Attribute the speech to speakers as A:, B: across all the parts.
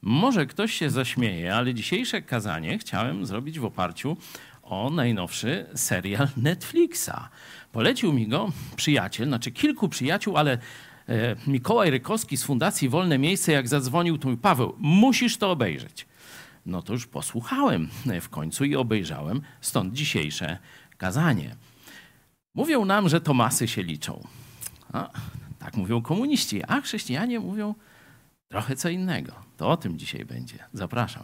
A: Może ktoś się zaśmieje, ale dzisiejsze kazanie chciałem zrobić w oparciu o najnowszy serial Netflixa. Polecił mi go przyjaciel, znaczy kilku przyjaciół, ale Mikołaj Rykowski z Fundacji Wolne Miejsce, jak zadzwonił, to mówi: Paweł, musisz to obejrzeć. No to już posłuchałem w końcu i obejrzałem, stąd dzisiejsze kazanie. Mówią nam, że to masy się liczą. Tak mówią komuniści, a chrześcijanie mówią trochę co innego. To o tym dzisiaj będzie. Zapraszam.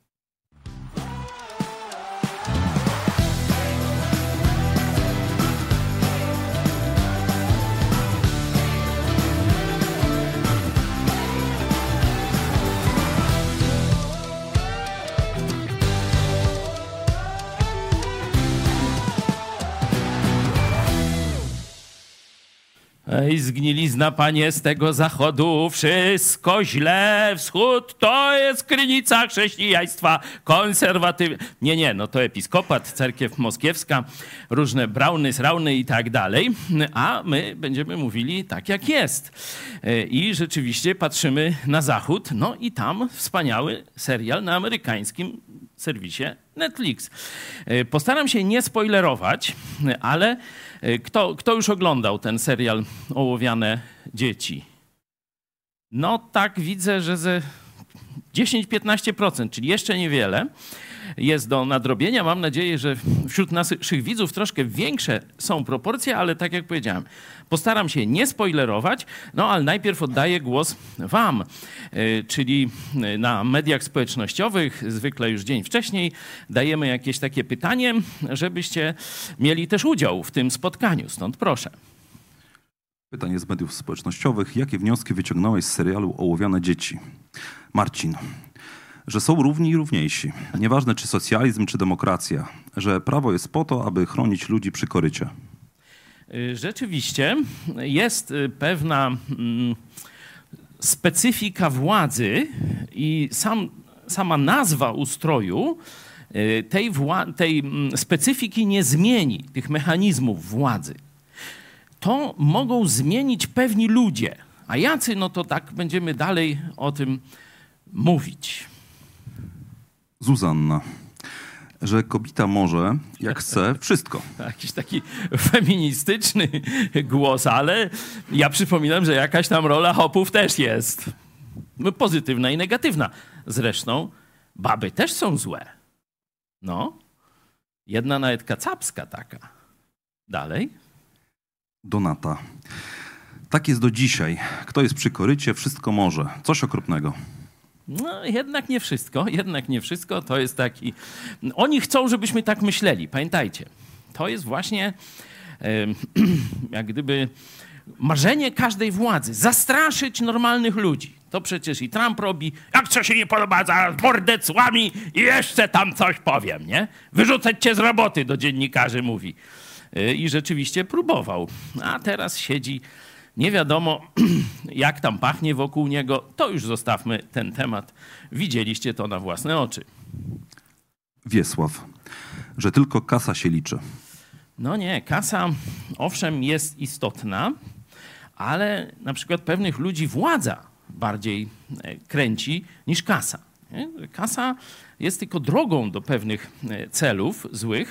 A: Ej, zgnilizna, panie, z tego zachodu, wszystko źle, wschód to jest krynica chrześcijaństwa, konserwatywne. Nie, no to episkopat, cerkiew moskiewska, różne brauny, srauny i tak dalej, a my będziemy mówili tak, jak jest. I rzeczywiście patrzymy na zachód, no i tam wspaniały serial na amerykańskim serwisie Netflix. Postaram się nie spoilerować, ale kto już oglądał ten serial Ołowiane dzieci? No tak widzę, że ze 10-15%, czyli jeszcze niewiele jest do nadrobienia. Mam nadzieję, że wśród naszych widzów troszkę większe są proporcje, ale tak jak powiedziałem, postaram się nie spoilerować, no ale najpierw oddaję głos wam, czyli na mediach społecznościowych, zwykle już dzień wcześniej, dajemy jakieś takie pytanie, żebyście mieli też udział w tym spotkaniu, stąd proszę.
B: Pytanie z mediów społecznościowych. Jakie wnioski wyciągnąłeś z serialu Ołowiane dzieci? Marcin. Że są równi i równiejsi. Nieważne czy socjalizm, czy demokracja. Że prawo jest po to, aby chronić ludzi przy korycie.
A: Rzeczywiście jest pewna specyfika władzy i sama nazwa ustroju tej specyfiki nie zmieni, tych mechanizmów władzy. To mogą zmienić pewni ludzie. A jacy, no to tak będziemy dalej o tym mówić.
B: Zuzanna. Że kobieta może, jak chce, wszystko.
A: Jakiś taki feministyczny głos, ale ja przypominam, że jakaś tam rola hopów też jest. Pozytywna i negatywna. Zresztą baby też są złe. No. Jedna nawet kacapska taka. Dalej.
B: Donata. Tak jest do dzisiaj. Kto jest przy korycie, wszystko może. Coś okropnego.
A: No, jednak nie wszystko. To jest taki... Oni chcą, żebyśmy tak myśleli. Pamiętajcie, to jest właśnie jak gdyby marzenie każdej władzy. Zastraszyć normalnych ludzi. To przecież i Trump robi. Jak co się nie podoba, zaraz mordę cłami i jeszcze tam coś powiem, nie? Wyrzucać cię z roboty, do dziennikarzy mówi. I rzeczywiście próbował. A teraz siedzi... Nie wiadomo, jak tam pachnie wokół niego. To już zostawmy ten temat. Widzieliście to na własne oczy.
B: Wiesław. Że tylko kasa się liczy.
A: No nie, kasa owszem jest istotna, ale na przykład pewnych ludzi władza bardziej kręci niż kasa. Nie? Kasa jest tylko drogą do pewnych celów złych.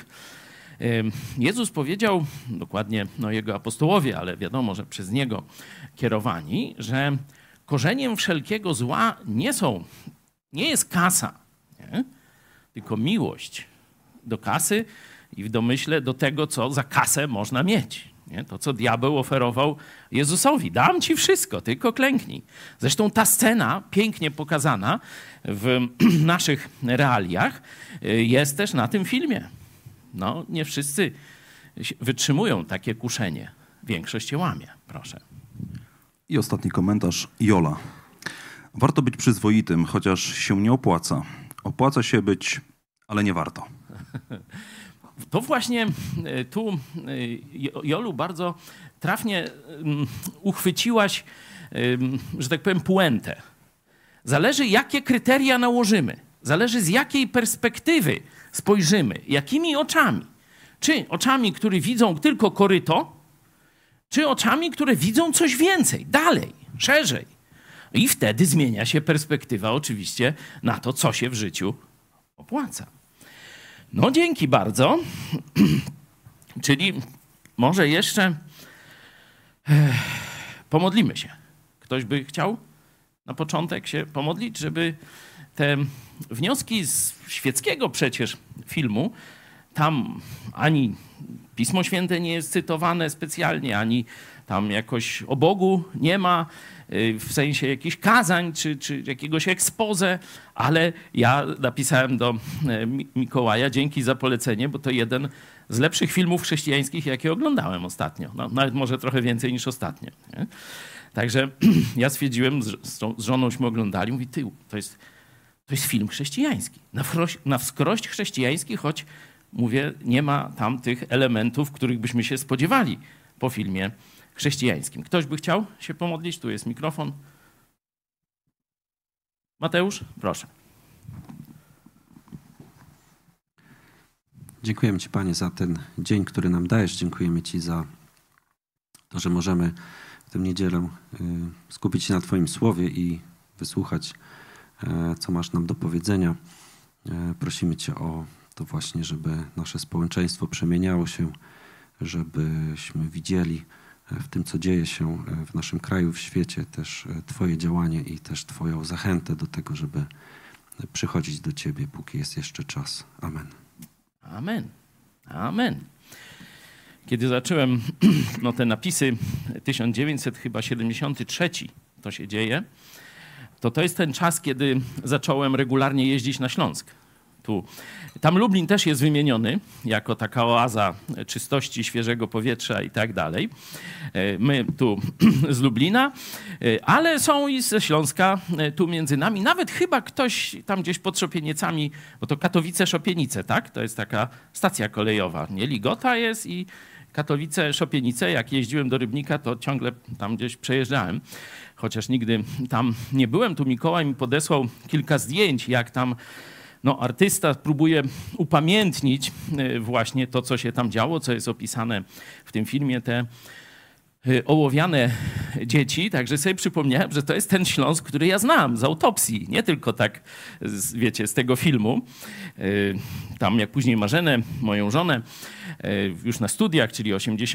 A: Jezus powiedział, dokładnie jego apostołowie, ale wiadomo, że przez niego kierowani, że korzeniem wszelkiego zła nie jest kasa, nie? Tylko miłość do kasy i w domyśle do tego, co za kasę można mieć. Nie? To, co diabeł oferował Jezusowi. Dam ci wszystko, tylko klęknij. Zresztą ta scena, pięknie pokazana w naszych realiach, jest też na tym filmie. No, nie wszyscy wytrzymują takie kuszenie. Większość je łamie. Proszę.
B: I ostatni komentarz. Jola. Warto być przyzwoitym, chociaż się nie opłaca. Opłaca się być, ale nie warto.
A: To właśnie tu, Jolu, bardzo trafnie uchwyciłaś, że tak powiem, puentę. Zależy, jakie kryteria nałożymy. Zależy, z jakiej perspektywy spojrzymy. Jakimi oczami? Czy oczami, które widzą tylko koryto, czy oczami, które widzą coś więcej, dalej, szerzej. I wtedy zmienia się perspektywa oczywiście na to, co się w życiu opłaca. No dzięki bardzo. Czyli może jeszcze pomodlimy się. Ktoś by chciał na początek się pomodlić, żeby te wnioski z świeckiego przecież filmu, tam ani Pismo Święte nie jest cytowane specjalnie, ani tam jakoś o Bogu nie ma, w sensie jakichś kazań czy jakiegoś expose, ale ja napisałem do Mikołaja, dzięki za polecenie, bo to jeden z lepszych filmów chrześcijańskich, jakie oglądałem ostatnio. No, nawet może trochę więcej niż ostatnio. Nie? Także ja stwierdziłem, z żonośmy oglądali, mówi, ty, to jest film chrześcijański. Na wskrość chrześcijański, choć mówię, nie ma tam tych elementów, których byśmy się spodziewali po filmie chrześcijańskim. Ktoś by chciał się pomodlić? Tu jest mikrofon. Mateusz, proszę.
C: Dziękujemy Ci, Panie, za ten dzień, który nam dajesz. Dziękujemy Ci za to, że możemy w tę niedzielę skupić się na Twoim słowie i wysłuchać, co masz nam do powiedzenia. Prosimy Cię o to właśnie, żeby nasze społeczeństwo przemieniało się, żebyśmy widzieli w tym, co dzieje się w naszym kraju, w świecie, też Twoje działanie i też Twoją zachętę do tego, żeby przychodzić do Ciebie, póki jest jeszcze czas. Amen.
A: Amen. Amen. Kiedy zacząłem te napisy 1973, to się dzieje, to jest ten czas, kiedy zacząłem regularnie jeździć na Śląsk. Tam Lublin też jest wymieniony jako taka oaza czystości, świeżego powietrza i tak dalej. My tu z Lublina, ale są i ze Śląska tu między nami. Nawet chyba ktoś tam gdzieś pod Szopieniecami, bo to Katowice-Szopienice, tak? To jest taka stacja kolejowa. Nie? Ligota jest i Katowice-Szopienice. Jak jeździłem do Rybnika, to ciągle tam gdzieś przejeżdżałem. Chociaż nigdy tam nie byłem. Tu Mikołaj mi podesłał kilka zdjęć, jak tam artysta próbuje upamiętnić właśnie to, co się tam działo, co jest opisane w tym filmie, te ołowiane dzieci. Także sobie przypomniałem, że to jest ten Śląsk, który ja znam z autopsji. Nie tylko tak, wiecie, z tego filmu. Tam jak później Marzenę, moją żonę, już na studiach, czyli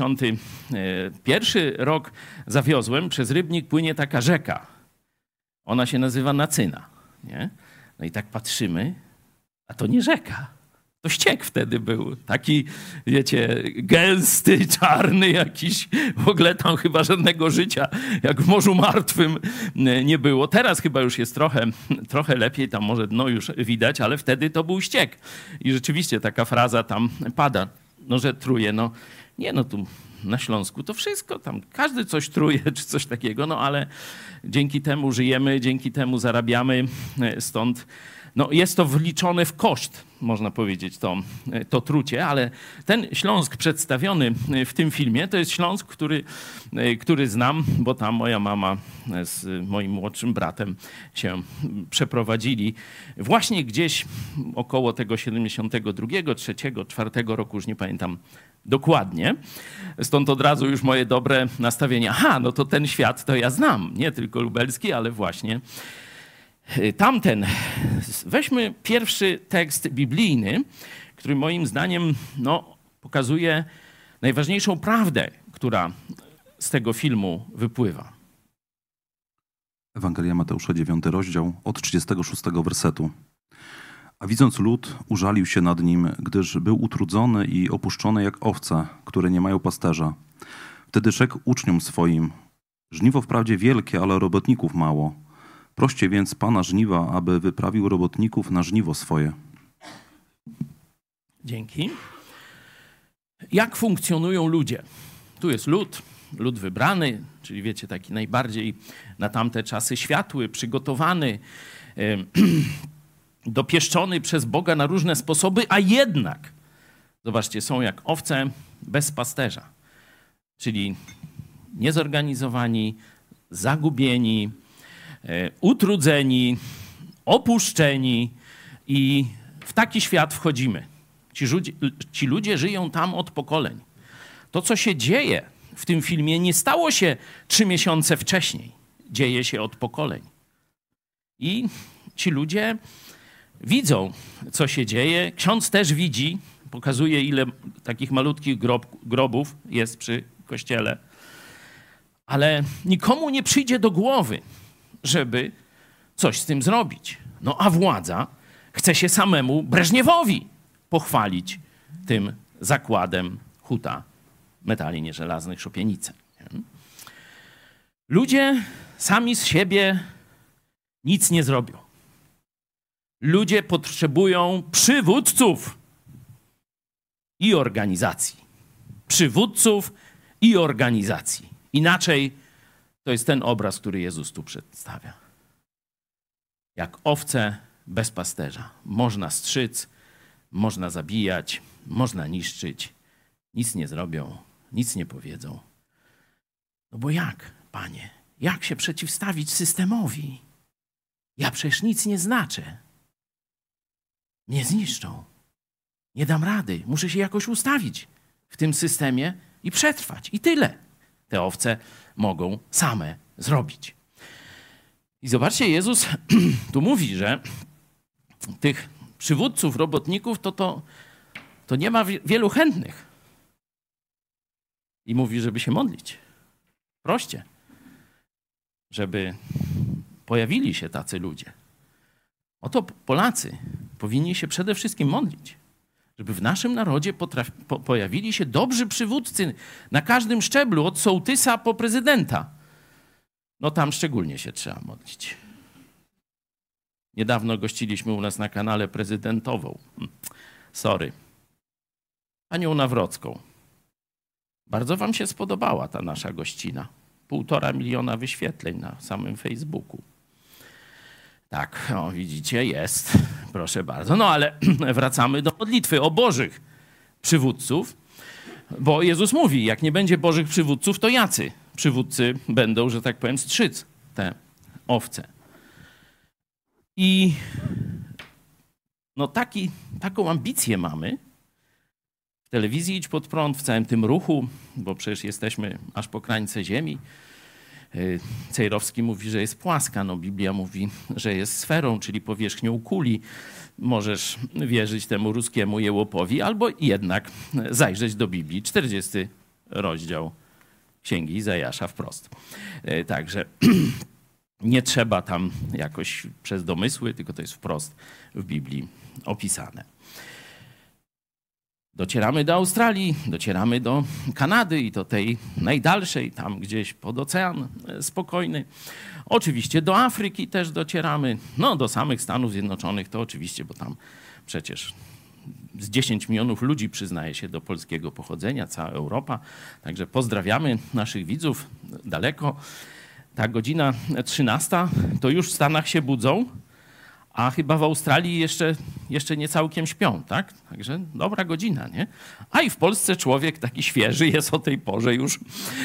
A: 81 rok, zawiozłem. Przez Rybnik płynie taka rzeka. Ona się nazywa Nacyna. Nie? No i tak patrzymy, a to nie rzeka. To ściek wtedy był. Taki, wiecie, gęsty, czarny jakiś. W ogóle tam chyba żadnego życia, jak w Morzu Martwym, nie było. Teraz chyba już jest trochę lepiej, tam może dno już widać, ale wtedy to był ściek. I rzeczywiście taka fraza tam pada, że truje. Tu na Śląsku to wszystko, tam każdy coś truje, czy coś takiego, ale dzięki temu żyjemy, dzięki temu zarabiamy, stąd jest to wliczone w koszt, można powiedzieć, to trucie, ale ten Śląsk przedstawiony w tym filmie, to jest Śląsk, który znam, bo tam moja mama z moim młodszym bratem się przeprowadzili właśnie gdzieś około tego 72, 3, 4 roku, już nie pamiętam dokładnie. Stąd od razu już moje dobre nastawienie. To ten świat to ja znam, nie tylko lubelski, ale właśnie tamten. Weźmy pierwszy tekst biblijny, który moim zdaniem pokazuje najważniejszą prawdę, która z tego filmu wypływa.
B: Ewangelia Mateusza, 9 rozdział, od 36 wersetu. A widząc lud, użalił się nad nim, gdyż był utrudzony i opuszczony jak owce, które nie mają pasterza. Wtedy rzekł uczniom swoim: żniwo wprawdzie wielkie, ale robotników mało. Proście więc Pana żniwa, aby wyprawił robotników na żniwo swoje.
A: Dzięki. Jak funkcjonują ludzie? Tu jest lud wybrany, czyli wiecie, taki najbardziej na tamte czasy światły, przygotowany, dopieszczony przez Boga na różne sposoby, a jednak, zobaczcie, są jak owce bez pasterza, czyli niezorganizowani, zagubieni, utrudzeni, opuszczeni i w taki świat wchodzimy. Ci ludzie żyją tam od pokoleń. To, co się dzieje w tym filmie, nie stało się 3 miesiące wcześniej. dzieje się od pokoleń. I ci ludzie widzą, co się dzieje. Ksiądz też widzi, pokazuje, ile takich malutkich grobów jest przy kościele. Ale nikomu nie przyjdzie do głowy, żeby coś z tym zrobić. No a władza chce się samemu Breżniewowi pochwalić tym zakładem huta metali nieżelaznych Szopienice. Ludzie sami z siebie nic nie zrobią. Ludzie potrzebują przywódców i organizacji. Przywódców i organizacji. Inaczej to jest ten obraz, który Jezus tu przedstawia. Jak owce bez pasterza. Można strzyc, można zabijać, można niszczyć. Nic nie zrobią, nic nie powiedzą. No bo jak, Panie? Jak się przeciwstawić systemowi? Ja przecież nic nie znaczę. Mnie zniszczą. Nie dam rady. Muszę się jakoś ustawić w tym systemie i przetrwać. I tyle. Te owce mogą same zrobić. I zobaczcie, Jezus tu mówi, że tych przywódców, robotników to nie ma wielu chętnych. I mówi, żeby się modlić. Proście. Żeby pojawili się tacy ludzie. Oto Polacy powinni się przede wszystkim modlić. Żeby w naszym narodzie pojawili się dobrzy przywódcy na każdym szczeblu, od sołtysa po prezydenta. No tam szczególnie się trzeba modlić. Niedawno gościliśmy u nas na kanale prezydentową. Sorry. Panią Nawrocką. Bardzo wam się spodobała ta nasza gościna. 1,5 miliona wyświetleń na samym Facebooku. Tak, o, widzicie, jest. Proszę bardzo. No ale wracamy do modlitwy o bożych przywódców, bo Jezus mówi, jak nie będzie bożych przywódców, to jacy przywódcy będą, że tak powiem, strzyc te owce. I no taką ambicję mamy w telewizji Idź Pod Prąd, w całym tym ruchu, bo przecież jesteśmy aż po krańce ziemi. Cejrowski mówi, że jest płaska. No, Biblia mówi, że jest sferą, czyli powierzchnią kuli. Możesz wierzyć temu ruskiemu jełopowi, albo jednak zajrzeć do Biblii. 40 rozdział Księgi Izajasza wprost. Także nie trzeba tam jakoś przez domysły, tylko to jest wprost w Biblii opisane. Docieramy do Australii, docieramy do Kanady i do tej najdalszej, tam gdzieś pod ocean spokojny. Oczywiście do Afryki też docieramy. No do samych Stanów Zjednoczonych to oczywiście, bo tam przecież z 10 milionów ludzi przyznaje się do polskiego pochodzenia, cała Europa. Także pozdrawiamy naszych widzów daleko. Ta godzina 13 to już w Stanach się budzą, a chyba w Australii jeszcze nie całkiem śpią, tak? Także dobra godzina, nie? A i w Polsce człowiek taki świeży jest o tej porze już.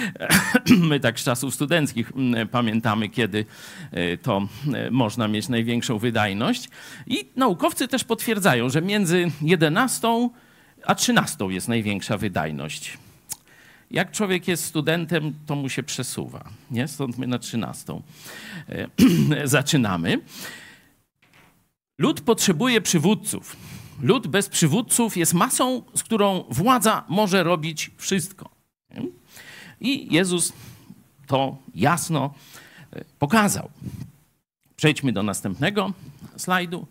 A: My tak z czasów studenckich pamiętamy, kiedy to można mieć największą wydajność. I naukowcy też potwierdzają, że między 11 a 13 jest największa wydajność. Jak człowiek jest studentem, to mu się przesuwa, nie? Stąd my na 13 zaczynamy. Lud potrzebuje przywódców. Lud bez przywódców jest masą, z którą władza może robić wszystko. I Jezus to jasno pokazał. Przejdźmy do następnego slajdu.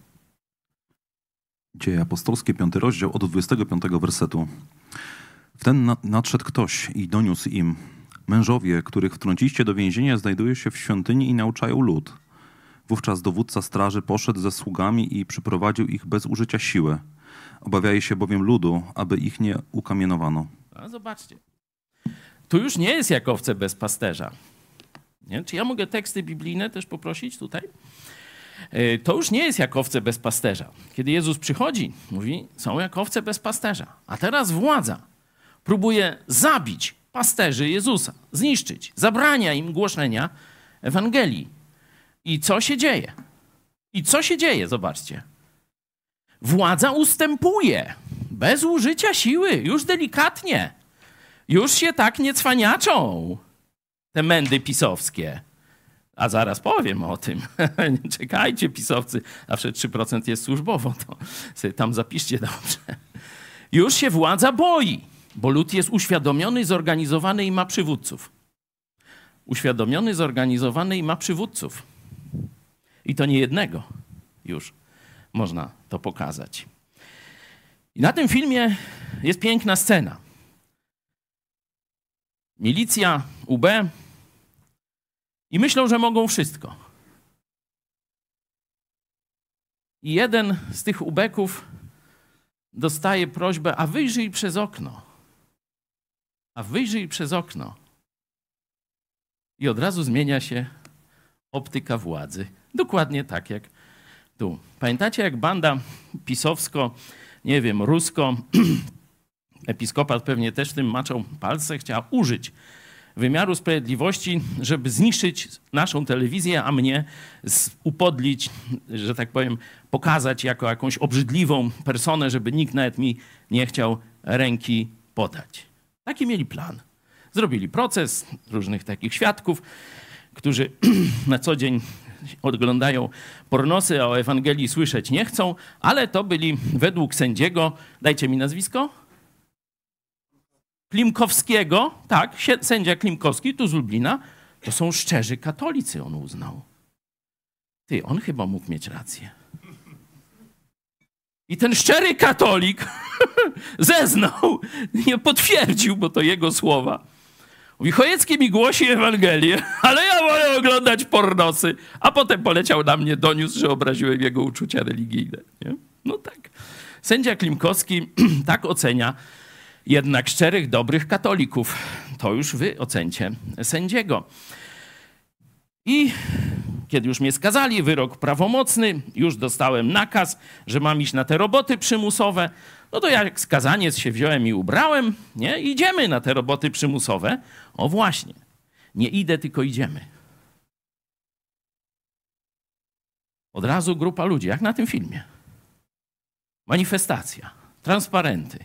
B: Dzieje apostolskie, 5 rozdział, od 25 wersetu. Wtem nadszedł ktoś i doniósł im: mężowie, których wtrąciliście do więzienia, znajdują się w świątyni i nauczają lud. Wówczas dowódca straży poszedł ze sługami i przyprowadził ich bez użycia siły. Obawiali się bowiem ludu, aby ich nie ukamienowano.
A: A zobaczcie. Tu już nie jest jak owce bez pasterza. Nie? Czy ja mogę teksty biblijne też poprosić tutaj? To już nie jest jak owce bez pasterza. Kiedy Jezus przychodzi, mówi, są jak owce bez pasterza. A teraz władza próbuje zabić pasterzy Jezusa, zniszczyć, zabrania im głoszenia Ewangelii. I co się dzieje? I co się dzieje? Zobaczcie. Władza ustępuje bez użycia siły, już delikatnie. Już się tak nie cwaniaczą te mędy pisowskie. A zaraz powiem o tym. Czekajcie, pisowcy. Zawsze 3% jest służbowo, to sobie tam zapiszcie dobrze. Już się władza boi, bo lud jest uświadomiony, zorganizowany i ma przywódców. Uświadomiony, zorganizowany i ma przywódców. I to nie jednego już można to pokazać. I na tym filmie jest piękna scena. Milicja, UB i myślą, że mogą wszystko. I jeden z tych ubeków dostaje prośbę, a wyjrzyj przez okno. A wyjrzyj przez okno. I od razu zmienia się optyka władzy. Dokładnie tak jak tu. Pamiętacie, jak banda pisowsko, nie wiem, rusko, episkopat pewnie też tym maczał palce, chciała użyć wymiaru sprawiedliwości, żeby zniszczyć naszą telewizję, a mnie upodlić, że tak powiem, pokazać jako jakąś obrzydliwą personę, żeby nikt nawet mi nie chciał ręki podać. Taki mieli plan. Zrobili proces różnych takich świadków, którzy na co dzień oglądają pornosy, a o Ewangelii słyszeć nie chcą, ale to byli według sędziego, dajcie mi nazwisko? Klimkowskiego, tak, sędzia Klimkowski, tu z Lublina, to są szczerzy katolicy, on uznał. Ty, on chyba mógł mieć rację. I ten szczery katolik zeznał, nie potwierdził, bo to jego słowa. Mówi, Chojecki mi głosi Ewangelię, ale ja wolę oglądać pornosy. A potem poleciał na mnie, doniósł, że obraziłem jego uczucia religijne. Nie? No tak. Sędzia Klimkowski tak ocenia jednak szczerych, dobrych katolików. To już wy ocencie sędziego. I kiedy już mnie skazali, wyrok prawomocny, już dostałem nakaz, że mam iść na te roboty przymusowe, no to jak skazaniec się wziąłem i ubrałem, nie? Idziemy na te roboty przymusowe. O właśnie, nie idę, tylko idziemy. Od razu grupa ludzi, jak na tym filmie. Manifestacja, transparenty.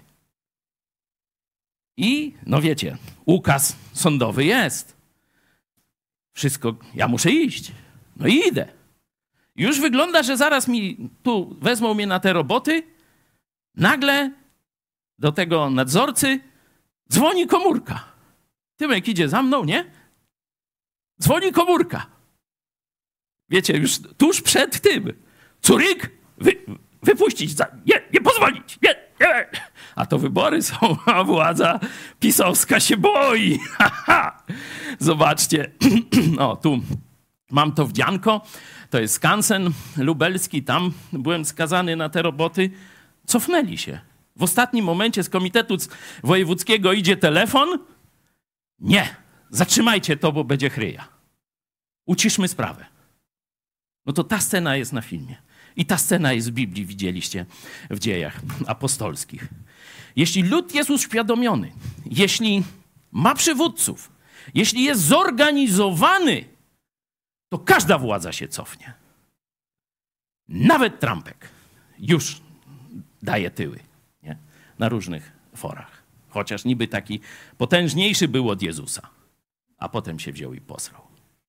A: I, no wiecie, ukaz sądowy jest. Wszystko, ja muszę iść. No i idę. Już wygląda, że zaraz mi tu wezmą mnie na te roboty. Nagle do tego nadzorcy dzwoni komórka. Tymek idzie za mną, nie? Dzwoni komórka. Wiecie, już tuż przed tym. Curyk, wypuścić, nie pozwolić, nie. A to wybory są, a władza pisowska się boi. Zobaczcie, o tu mam to wdzianko, to jest skansen lubelski, tam byłem skazany na te roboty. Cofnęli się. W ostatnim momencie z komitetu wojewódzkiego idzie telefon. Nie, zatrzymajcie to, bo będzie chryja. Uciszmy sprawę. No to ta scena jest na filmie. I ta scena jest w Biblii, widzieliście w Dziejach Apostolskich. Jeśli lud jest uświadomiony, jeśli ma przywódców, jeśli jest zorganizowany, to każda władza się cofnie. Nawet Trumpek już daje tyły, nie? Na różnych forach. Chociaż niby taki potężniejszy był od Jezusa, a potem się wziął i posrał.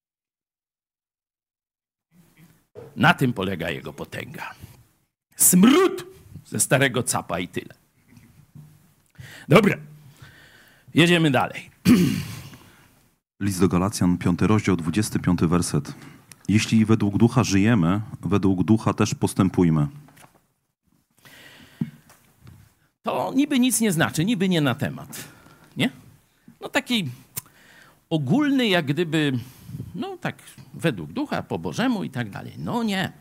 A: Na tym polega jego potęga. Smród ze starego capa i tyle. Dobra, jedziemy dalej.
B: List do Galacjan, 5 rozdział, 25 werset. Jeśli według ducha żyjemy, według ducha też postępujmy.
A: To niby nic nie znaczy, niby nie na temat. Nie? No taki ogólny, jak gdyby, no tak według ducha, po Bożemu i tak dalej. No nie.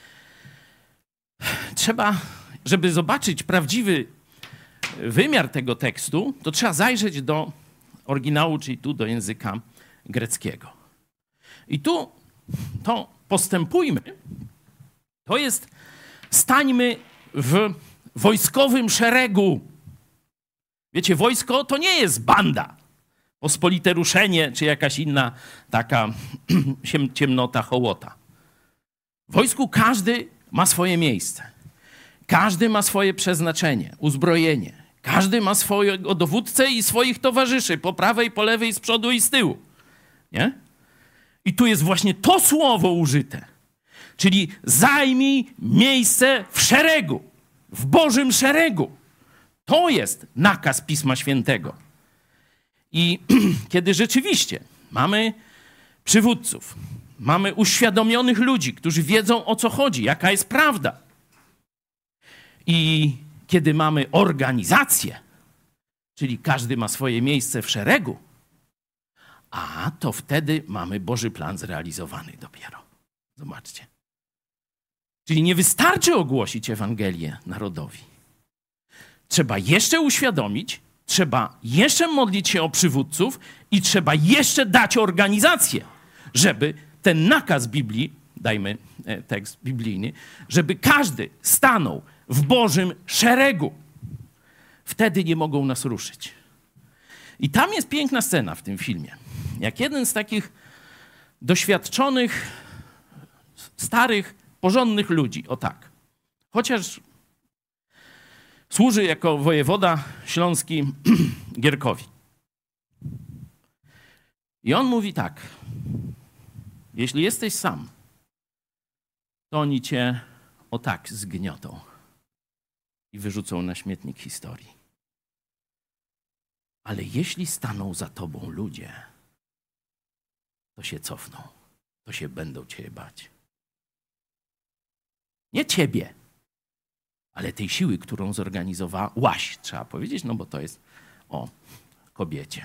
A: Trzeba, żeby zobaczyć prawdziwy wymiar tego tekstu, to trzeba zajrzeć do oryginału, czyli tu do języka greckiego. I tu to postępujmy, to jest stańmy w wojskowym szeregu. Wiecie, wojsko to nie jest banda, pospolite ruszenie, czy jakaś inna taka ciemnota, hołota. W wojsku każdy ma swoje miejsce. Każdy ma swoje przeznaczenie, uzbrojenie. Każdy ma swojego dowódcę i swoich towarzyszy po prawej, po lewej, z przodu i z tyłu. Nie? I tu jest właśnie to słowo użyte. Czyli zajmij miejsce w szeregu, w Bożym szeregu. To jest nakaz Pisma Świętego. I kiedy rzeczywiście mamy przywódców, mamy uświadomionych ludzi, którzy wiedzą, o co chodzi, jaka jest prawda. I kiedy mamy organizację, czyli każdy ma swoje miejsce w szeregu, a to wtedy mamy Boży plan zrealizowany dopiero. Zobaczcie. Czyli nie wystarczy ogłosić Ewangelię narodowi. Trzeba jeszcze uświadomić, trzeba jeszcze modlić się o przywódców i trzeba jeszcze dać organizację, żeby ten nakaz Biblii, dajmy tekst biblijny, żeby każdy stanął w Bożym szeregu. Wtedy nie mogą nas ruszyć. I tam jest piękna scena w tym filmie. Jak jeden z takich doświadczonych, starych, porządnych ludzi, o tak, chociaż służy jako wojewoda śląski Gierkowi. I on mówi tak, jeśli jesteś sam, to oni cię o tak zgniotą i wyrzucą na śmietnik historii. Ale jeśli staną za tobą ludzie, to się cofną, to się będą cię bać. Nie ciebie, ale tej siły, którą zorganizowałaś, trzeba powiedzieć, no bo to jest o kobiecie.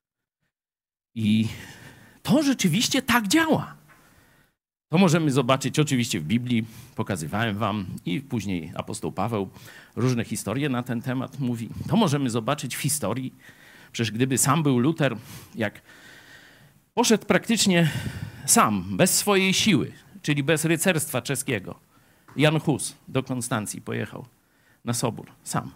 A: I to rzeczywiście tak działa. To możemy zobaczyć oczywiście w Biblii, pokazywałem wam i później apostoł Paweł różne historie na ten temat mówi. To możemy zobaczyć w historii. Przecież gdyby sam był Luter, jak poszedł praktycznie sam, bez swojej siły, czyli bez rycerstwa czeskiego, Jan Hus do Konstancji pojechał na sobór, sam.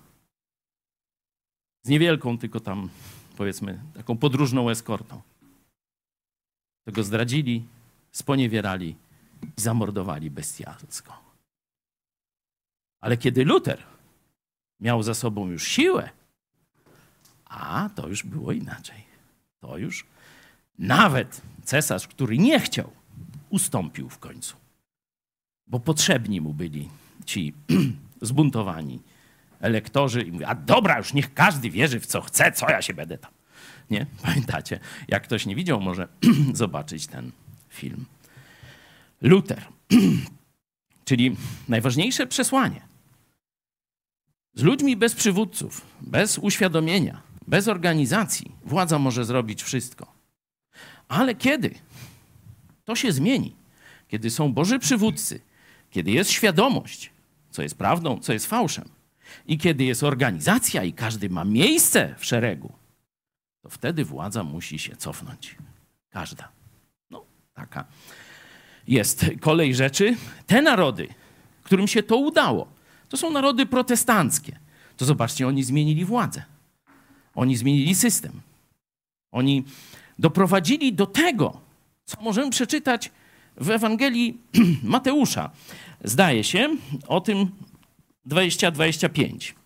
A: Z niewielką tylko tam, powiedzmy, taką podróżną eskortą. To go zdradzili, sponiewierali i zamordowali bestialsko. Ale kiedy Luter miał za sobą już siłę, a to już było inaczej. To już nawet cesarz, który nie chciał, ustąpił w końcu. Bo potrzebni mu byli ci zbuntowani elektorzy i mówią, a dobra, już niech każdy wierzy w co chce, co ja się będę tam. Nie? Pamiętacie? Jak ktoś nie widział, może zobaczyć ten film. Luter, czyli najważniejsze przesłanie. Z ludźmi bez przywódców, bez uświadomienia, bez organizacji władza może zrobić wszystko. Ale kiedy to się zmieni, kiedy są Boży przywódcy, kiedy jest świadomość, co jest prawdą, co jest fałszem, i kiedy jest organizacja i każdy ma miejsce w szeregu, to wtedy władza musi się cofnąć. Każda. No, taka jest kolej rzeczy. Te narody, którym się to udało, to są narody protestanckie. To zobaczcie, oni zmienili władzę. Oni zmienili system. Oni doprowadzili do tego, co możemy przeczytać w Ewangelii Mateusza. Zdaje się o tym 20-25.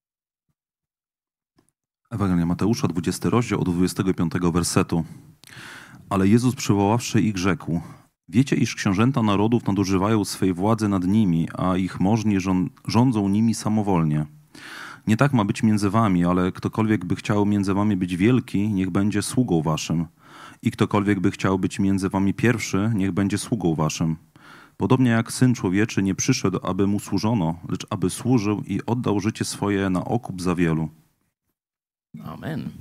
B: Ewangelia Mateusza, 20 rozdział, od 25 wersetu. Ale Jezus przywoławszy ich rzekł: wiecie, iż książęta narodów nadużywają swej władzy nad nimi, a ich możni rządzą nimi samowolnie. Nie tak ma być między wami, ale ktokolwiek by chciał między wami być wielki, niech będzie sługą waszym. I ktokolwiek by chciał być między wami pierwszy, niech będzie sługą waszym. Podobnie jak Syn Człowieczy nie przyszedł, aby mu służono, lecz aby służył i oddał życie swoje na okup za wielu.
A: Amen.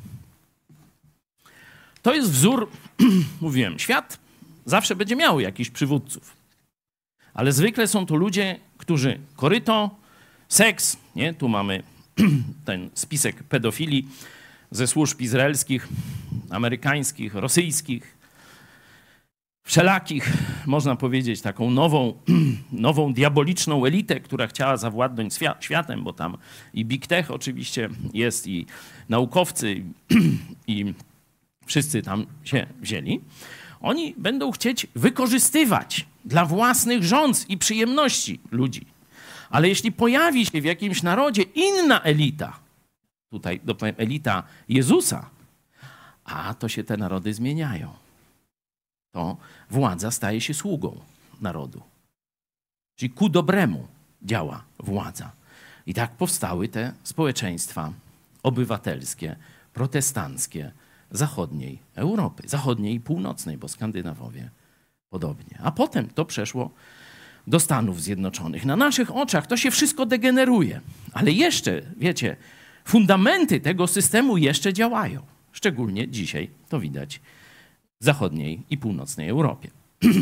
A: To jest wzór, mówiłem, świat zawsze będzie miał jakichś przywódców. Ale zwykle są to ludzie, którzy koryto, seks, nie? Tu mamy ten spisek pedofilii ze służb izraelskich, amerykańskich, rosyjskich, wszelakich, można powiedzieć, taką nową diaboliczną elitę, która chciała zawładnąć światem, bo tam i Big Tech oczywiście jest, i naukowcy, i wszyscy tam się wzięli. Oni będą chcieć wykorzystywać dla własnych rządz i przyjemności ludzi. Ale jeśli pojawi się w jakimś narodzie inna elita, tutaj dopowiem elita Jezusa, a to się te narody zmieniają. to władza staje się sługą narodu. Czyli ku dobremu działa władza. I tak powstały te społeczeństwa obywatelskie, protestanckie zachodniej Europy, zachodniej i północnej, bo Skandynawowie podobnie. A potem to przeszło do Stanów Zjednoczonych. Na naszych oczach to się wszystko degeneruje, ale jeszcze, wiecie, fundamenty tego systemu jeszcze działają. Szczególnie dzisiaj to widać w zachodniej i północnej Europie.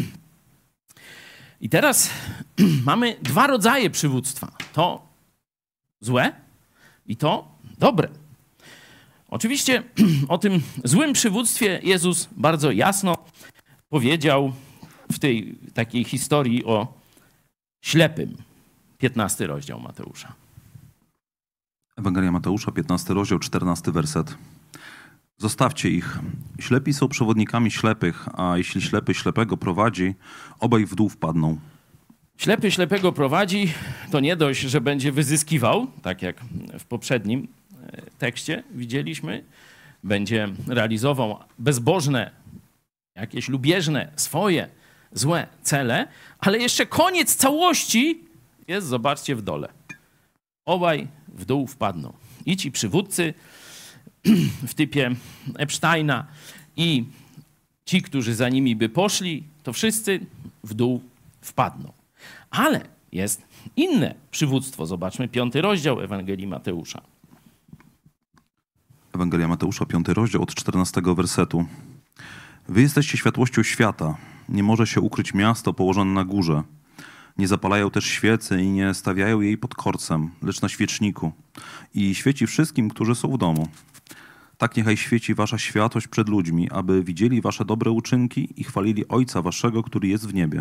A: I teraz mamy dwa rodzaje przywództwa. To złe i to dobre. Oczywiście o tym złym przywództwie Jezus bardzo jasno powiedział w tej takiej historii o ślepym. 15 rozdział Mateusza.
B: Ewangelia Mateusza, 15 rozdział, 14 werset. Zostawcie ich. Ślepi są przewodnikami ślepych, a jeśli ślepy ślepego prowadzi, obaj w dół wpadną.
A: Ślepy ślepego prowadzi, to nie dość, że będzie wyzyskiwał, tak jak w poprzednim tekście widzieliśmy, będzie realizował bezbożne, jakieś lubieżne, swoje złe cele, ale jeszcze koniec całości jest, zobaczcie, w dole. Obaj w dół wpadną. I ci przywódcy w typie Epsteina i ci, którzy za nimi by poszli, to wszyscy w dół wpadną. Ale jest inne przywództwo. Zobaczmy 5 rozdział Ewangelii Mateusza.
B: Ewangelia Mateusza, 5 rozdział, od 14 wersetu. Wy jesteście światłością świata. Nie może się ukryć miasto położone na górze. Nie zapalają też świecy i nie stawiają jej pod korcem, lecz na świeczniku. I świeci wszystkim, którzy są w domu. Tak niechaj świeci wasza światłość przed ludźmi, aby widzieli wasze dobre uczynki i chwalili Ojca waszego, który jest w niebie.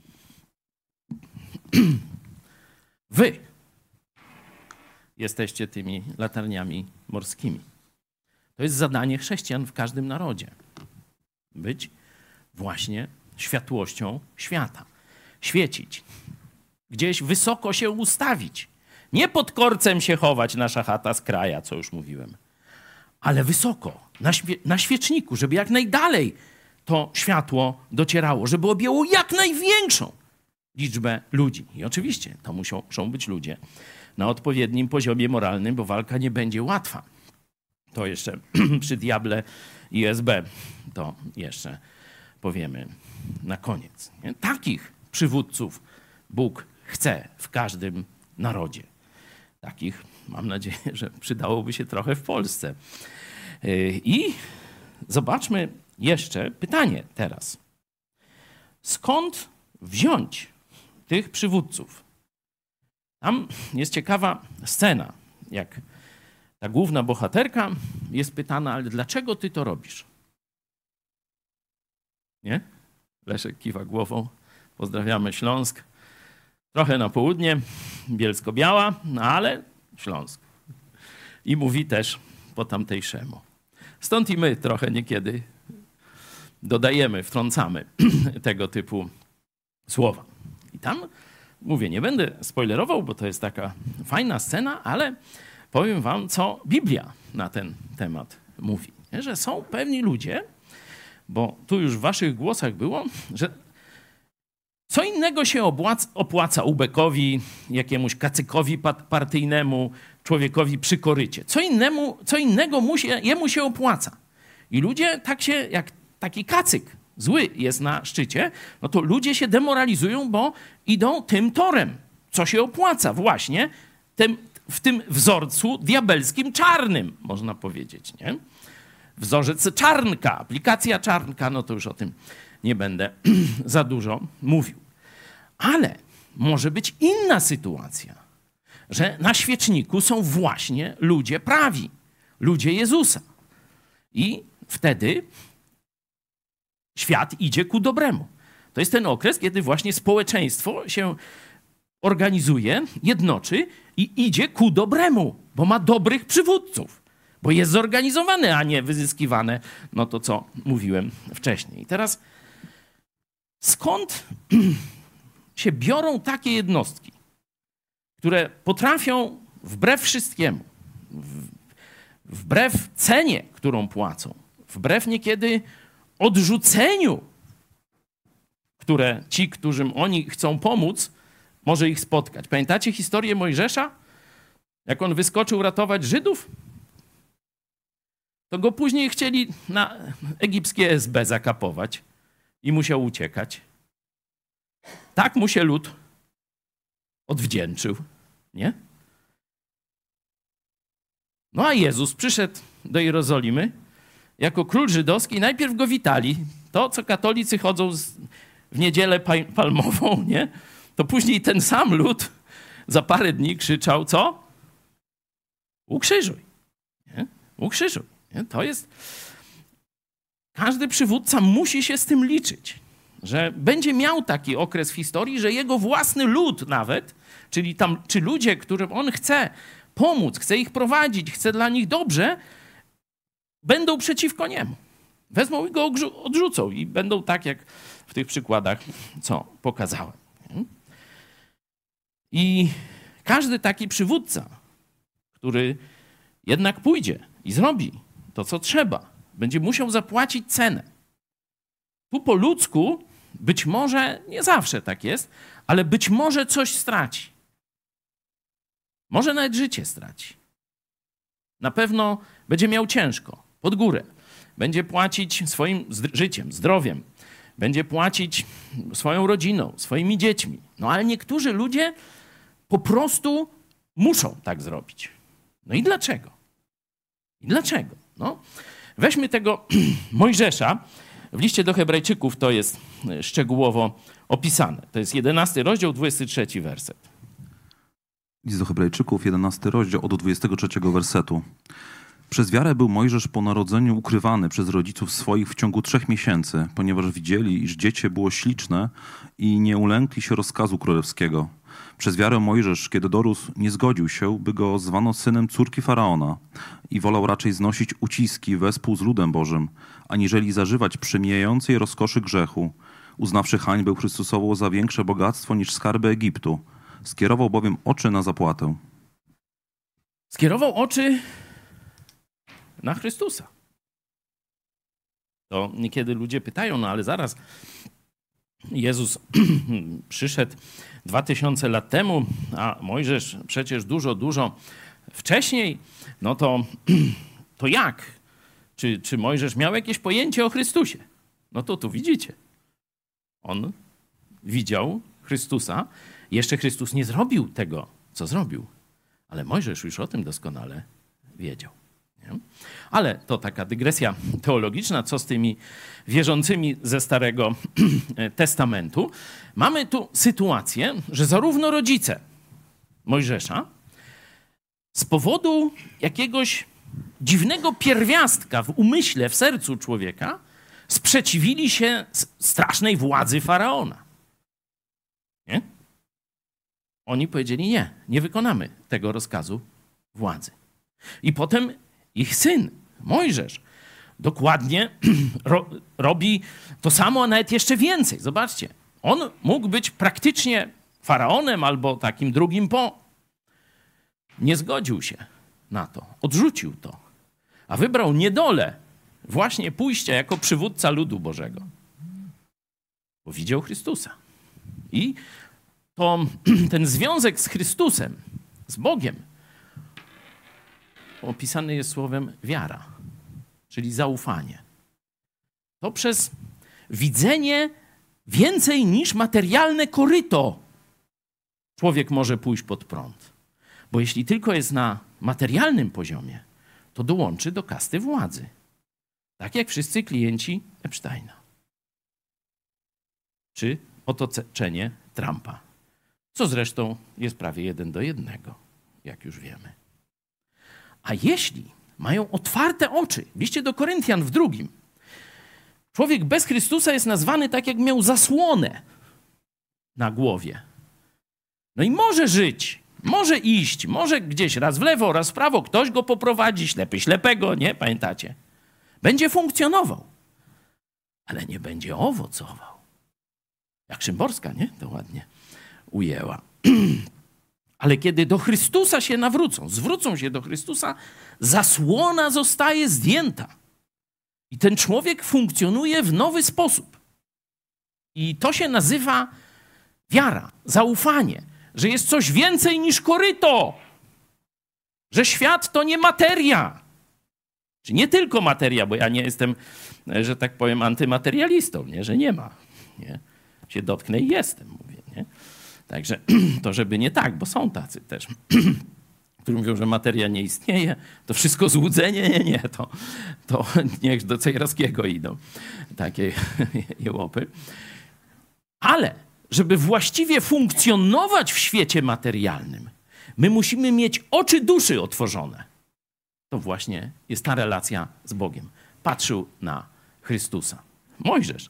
A: Wy jesteście tymi latarniami morskimi. To jest zadanie chrześcijan w każdym narodzie. Być właśnie światłością świata. Świecić. Gdzieś wysoko się ustawić. Nie pod korcem się chować, nasza chata z kraja, co już mówiłem. Ale wysoko, na świeczniku, żeby jak najdalej to światło docierało, żeby objęło jak największą liczbę ludzi. I oczywiście to muszą być ludzie na odpowiednim poziomie moralnym, bo walka nie będzie łatwa. To jeszcze przy diable i SB to jeszcze powiemy na koniec. Nie? Takich przywódców Bóg chce w każdym narodzie. Takich, mam nadzieję, że przydałoby się trochę w Polsce. I zobaczmy jeszcze pytanie teraz. Skąd wziąć tych przywódców? Tam jest ciekawa scena, jak ta główna bohaterka jest pytana, ale dlaczego ty to robisz? Nie? Leszek kiwa głową. Pozdrawiamy Śląsk. Trochę na południe, Bielsko-Biała, no ale Śląsk. I mówi też po tamtejszemu. Stąd i my trochę niekiedy dodajemy, wtrącamy tego typu słowa. I tam, mówię, nie będę spoilerował, bo to jest taka fajna scena, ale powiem wam, co Biblia na ten temat mówi. Że są pewni ludzie, bo tu już w waszych głosach było, że co innego się opłaca ubekowi, jakiemuś kacykowi partyjnemu, człowiekowi przy korycie. Co innego jemu się opłaca. I ludzie tak się, jak taki kacyk zły jest na szczycie, no to ludzie się demoralizują, bo idą tym torem, co się opłaca właśnie w tym wzorcu diabelskim czarnym, można powiedzieć, nie? Wzorzec czarnka, aplikacja czarnka, no to już o tym nie będę za dużo mówił. Ale może być inna sytuacja, że na świeczniku są właśnie ludzie prawi, ludzie Jezusa. I wtedy świat idzie ku dobremu. To jest ten okres, kiedy właśnie społeczeństwo się organizuje, jednoczy i idzie ku dobremu, bo ma dobrych przywódców, bo jest zorganizowane, a nie wyzyskiwane, no to co mówiłem wcześniej. I teraz skąd się biorą takie jednostki, które potrafią wbrew wszystkiemu, wbrew cenie, którą płacą, wbrew niekiedy odrzuceniu które ci, którym oni chcą pomóc, może ich spotkać. Pamiętacie historię Mojżesza? Jak on wyskoczył ratować Żydów? To go później chcieli na egipskie SB zakapować i musiał uciekać. Tak mu się lud odwdzięczył, nie? No a Jezus przyszedł do Jerozolimy jako król żydowski i najpierw go witali. To, co katolicy chodzą w niedzielę palmową, nie? To później ten sam lud za parę dni krzyczał, co? Ukrzyżuj. Nie? Ukrzyżuj. Nie? To jest... Każdy przywódca musi się z tym liczyć, że będzie miał taki okres w historii, że jego własny lud nawet, czyli czy ludzie, którym on chce pomóc, chce ich prowadzić, chce dla nich dobrze, będą przeciwko niemu. Wezmą i go odrzucą i będą tak, jak w tych przykładach, co pokazałem. I każdy taki przywódca, który jednak pójdzie i zrobi to, co trzeba, będzie musiał zapłacić cenę. Tu po ludzku być może, nie zawsze tak jest, ale być może coś straci. Może nawet życie straci. Na pewno będzie miał ciężko, pod górę. Będzie płacić swoim życiem, zdrowiem. Będzie płacić swoją rodziną, swoimi dziećmi. No ale niektórzy ludzie po prostu muszą tak zrobić. No i dlaczego? I dlaczego? No, weźmy tego Mojżesza. W liście do Hebrajczyków to jest szczegółowo opisane. To jest 11 rozdział, 23 werset.
B: List do Hebrajczyków, 11 rozdział, od 23 wersetu. Przez wiarę był Mojżesz po narodzeniu ukrywany przez rodziców swoich w ciągu 3 miesięcy, ponieważ widzieli, iż dziecię było śliczne i nie ulękli się rozkazu królewskiego. Przez wiarę Mojżesz, kiedy dorósł, nie zgodził się, by go zwano synem córki Faraona i wolał raczej znosić uciski wespół z ludem Bożym, aniżeli zażywać przemijającej rozkoszy grzechu, uznawszy hańbę Chrystusową za większe bogactwo niż skarby Egiptu. Skierował bowiem oczy na zapłatę.
A: Skierował oczy na Chrystusa. To niekiedy ludzie pytają, no ale zaraz, Jezus przyszedł 2000 lat temu, a Mojżesz przecież dużo wcześniej, no to jak? Czy Mojżesz miał jakieś pojęcie o Chrystusie? No to tu widzicie. On widział Chrystusa. Jeszcze Chrystus nie zrobił tego, co zrobił, ale Mojżesz już o tym doskonale wiedział. Nie? Ale to taka dygresja teologiczna, co z tymi wierzącymi ze Starego Testamentu. Mamy tu sytuację, że zarówno rodzice Mojżesza z powodu jakiegoś dziwnego pierwiastka w umyśle, w sercu człowieka sprzeciwili się strasznej władzy Faraona. Nie? Oni powiedzieli, nie wykonamy tego rozkazu władzy. I potem ich syn, Mojżesz, dokładnie robi to samo, a nawet jeszcze więcej. Zobaczcie, on mógł być praktycznie faraonem albo takim drugim po. Nie zgodził się na to, odrzucił to, a wybrał niedolę właśnie pójścia jako przywódca ludu Bożego. Bo widział Chrystusa. I ten związek z Chrystusem, z Bogiem, opisany jest słowem wiara, czyli zaufanie. To przez widzenie więcej niż materialne koryto człowiek może pójść pod prąd. Bo jeśli tylko jest na materialnym poziomie, to dołączy do kasty władzy. Tak jak wszyscy klienci Epsteina. Czy otoczenie Trumpa. Co zresztą jest prawie 1:1, jak już wiemy. A jeśli mają otwarte oczy, w liście do Koryntian w 2, człowiek bez Chrystusa jest nazwany tak, jak miał zasłonę na głowie. No i może żyć, może iść, może gdzieś raz w lewo, raz w prawo, ktoś go poprowadzi, ślepy ślepego, nie? Pamiętacie? Będzie funkcjonował, ale nie będzie owocował. Jak Szymborska, nie? To ładnie ujęła. Ale kiedy do Chrystusa się nawrócą, zwrócą się do Chrystusa, zasłona zostaje zdjęta. I ten człowiek funkcjonuje w nowy sposób. I to się nazywa wiara, zaufanie, że jest coś więcej niż koryto, że świat to nie materia. Czy nie tylko materia, bo ja nie jestem, że tak powiem, antymaterialistą, nie? Że nie ma. Nie? Się dotknę i jestem, mówię. Nie? Także to żeby nie tak, bo są tacy też, którzy mówią, że materia nie istnieje, to wszystko złudzenie, nie, to niech do Cejrowskiego idą. Takie jełopy. Ale żeby właściwie funkcjonować w świecie materialnym, my musimy mieć oczy duszy otworzone. To właśnie jest ta relacja z Bogiem. Patrzył na Chrystusa. Mojżesz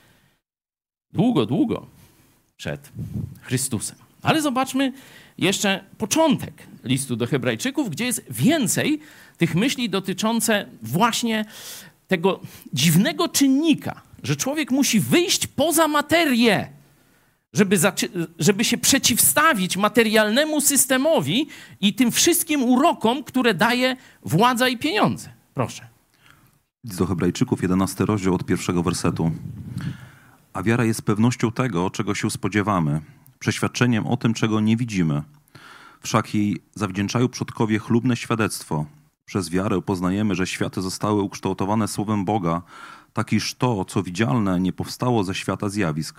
A: długo przed Chrystusem. Ale zobaczmy jeszcze początek listu do Hebrajczyków, gdzie jest więcej tych myśli dotyczące właśnie tego dziwnego czynnika, że człowiek musi wyjść poza materię, żeby się przeciwstawić materialnemu systemowi i tym wszystkim urokom, które daje władza i pieniądze. Proszę.
B: List do Hebrajczyków, 11 rozdział od 1 wersetu. A wiara jest pewnością tego, czego się spodziewamy, przeświadczeniem o tym, czego nie widzimy. Wszak jej zawdzięczają przodkowie chlubne świadectwo. Przez wiarę poznajemy, że światy zostały ukształtowane słowem Boga, tak iż to, co widzialne, nie powstało ze świata zjawisk.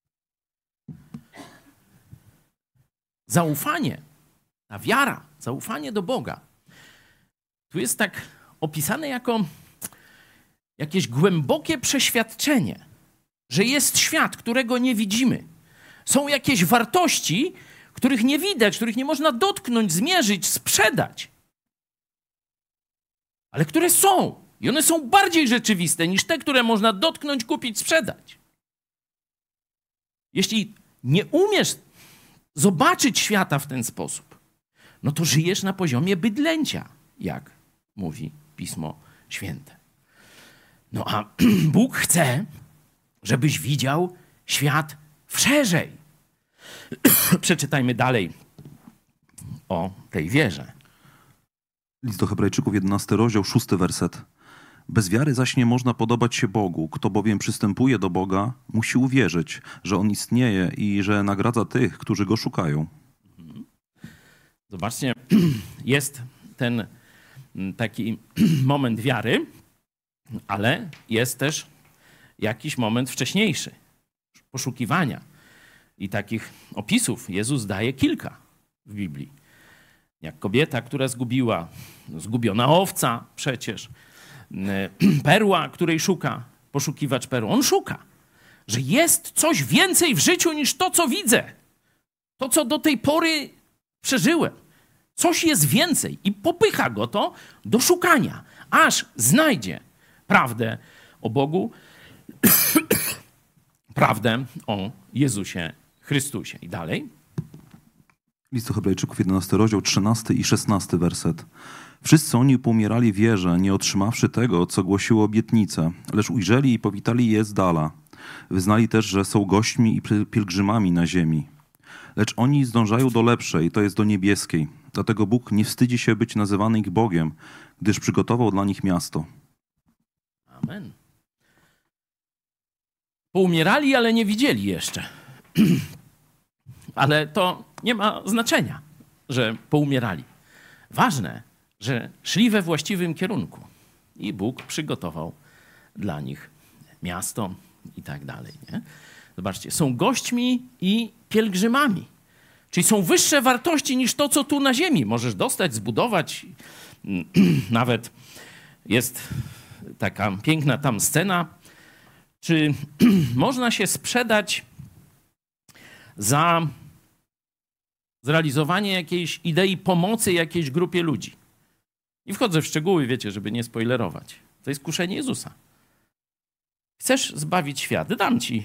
A: Zaufanie, ta wiara, zaufanie do Boga, tu jest tak opisane jako jakieś głębokie przeświadczenie, że jest świat, którego nie widzimy. Są jakieś wartości, których nie widać, których nie można dotknąć, zmierzyć, sprzedać, ale które są. I one są bardziej rzeczywiste niż te, które można dotknąć, kupić, sprzedać. Jeśli nie umiesz zobaczyć świata w ten sposób, no to żyjesz na poziomie bydlęcia, jak mówi Pismo Święte. No a Bóg chce, żebyś widział świat szerzej. Przeczytajmy dalej o tej wierze.
B: List do Hebrajczyków, 11 rozdział, 6 werset. Bez wiary zaś nie można podobać się Bogu. Kto bowiem przystępuje do Boga, musi uwierzyć, że On istnieje i że nagradza tych, którzy Go szukają.
A: Zobaczcie, jest ten taki moment wiary, ale jest też jakiś moment wcześniejszy, poszukiwania. I takich opisów Jezus daje kilka w Biblii. Jak kobieta, która zgubiona owca przecież, perła, której szuka poszukiwacz perł. On szuka, że jest coś więcej w życiu niż to, co widzę. To, co do tej pory przeżyłem. Coś jest więcej i popycha go to do szukania, aż znajdzie prawdę o Bogu, prawdę o Jezusie Chrystusie. I dalej.
B: List do Hebrajczyków, 11 rozdział, 13 i 16 werset. Wszyscy oni poumierali w wierze, nie otrzymawszy tego, co głosiło obietnice, lecz ujrzeli i powitali je z dala. Wyznali też, że są gośćmi i pielgrzymami na ziemi. Lecz oni zdążają do lepszej, to jest do niebieskiej. Dlatego Bóg nie wstydzi się być nazywany ich Bogiem, gdyż przygotował dla nich miasto.
A: Amen. Poumierali, ale nie widzieli jeszcze. Ale to nie ma znaczenia, że poumierali. Ważne, że szli we właściwym kierunku i Bóg przygotował dla nich miasto i tak dalej. Nie? Zobaczcie, są gośćmi i pielgrzymami. Czyli są wyższe wartości niż to, co tu na ziemi możesz dostać, zbudować. Nawet jest taka piękna tam scena, czy można się sprzedać za zrealizowanie jakiejś idei pomocy jakiejś grupie ludzi. I wchodzę w szczegóły, wiecie, żeby nie spoilerować. To jest kuszenie Jezusa. Chcesz zbawić świat? Dam ci.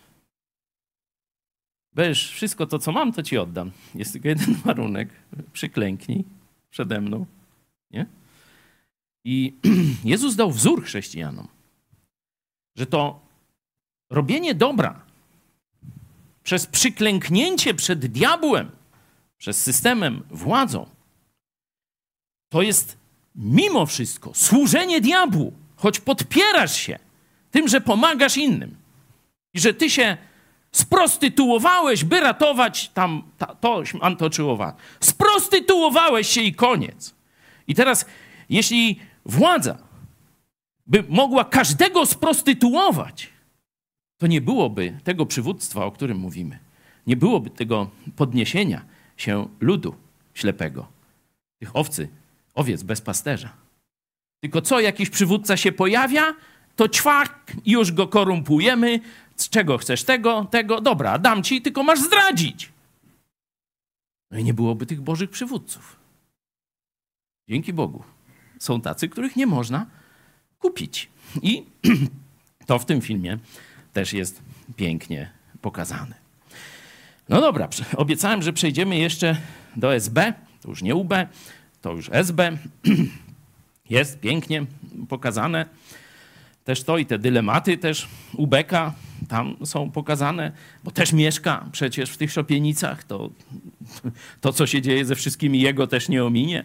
A: Będziesz wszystko to, co mam, to ci oddam. Jest tylko jeden warunek. Przyklęknij przede mną. Nie? I Jezus dał wzór chrześcijanom, że to robienie dobra przez przyklęknięcie przed diabłem, przez systemem, władzą, to jest mimo wszystko służenie diabłu, choć podpierasz się tym, że pomagasz innym. I że ty się sprostytuowałeś, by ratować tam to antoczyłowa. Sprostytuowałeś się i koniec. I teraz, jeśli władza by mogła każdego sprostytuować, to nie byłoby tego przywództwa, o którym mówimy. Nie byłoby tego podniesienia się ludu ślepego, tych owiec bez pasterza. Tylko co, jakiś przywódca się pojawia, to ćwak i już go korumpujemy. Z czego chcesz? Tego? Dobra, dam ci, tylko masz zdradzić. No i nie byłoby tych bożych przywódców. Dzięki Bogu. Są tacy, których nie można kupić. I to w tym filmie też jest pięknie pokazane. No dobra, obiecałem, że przejdziemy jeszcze do SB. To już nie UB, to już SB. Jest pięknie pokazane. Też to i te dylematy też UBK tam są pokazane, bo też mieszka przecież w tych szopienicach. To co się dzieje ze wszystkimi jego też nie ominie.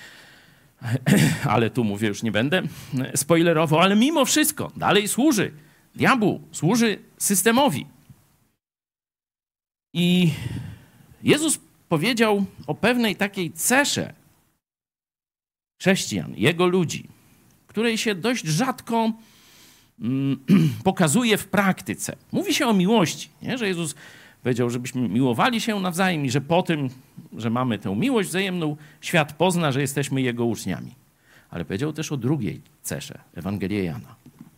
A: Ale tu mówię, już nie będę spoilerował, ale mimo wszystko dalej służy diabłu, służy systemowi. I Jezus powiedział o pewnej takiej cesze chrześcijan, jego ludzi, której się dość rzadko pokazuje w praktyce. Mówi się o miłości, nie? Że Jezus powiedział, żebyśmy miłowali się nawzajem i że po tym, że mamy tę miłość wzajemną, świat pozna, że jesteśmy Jego uczniami. Ale powiedział też o drugiej cesze, Ewangelię Jana.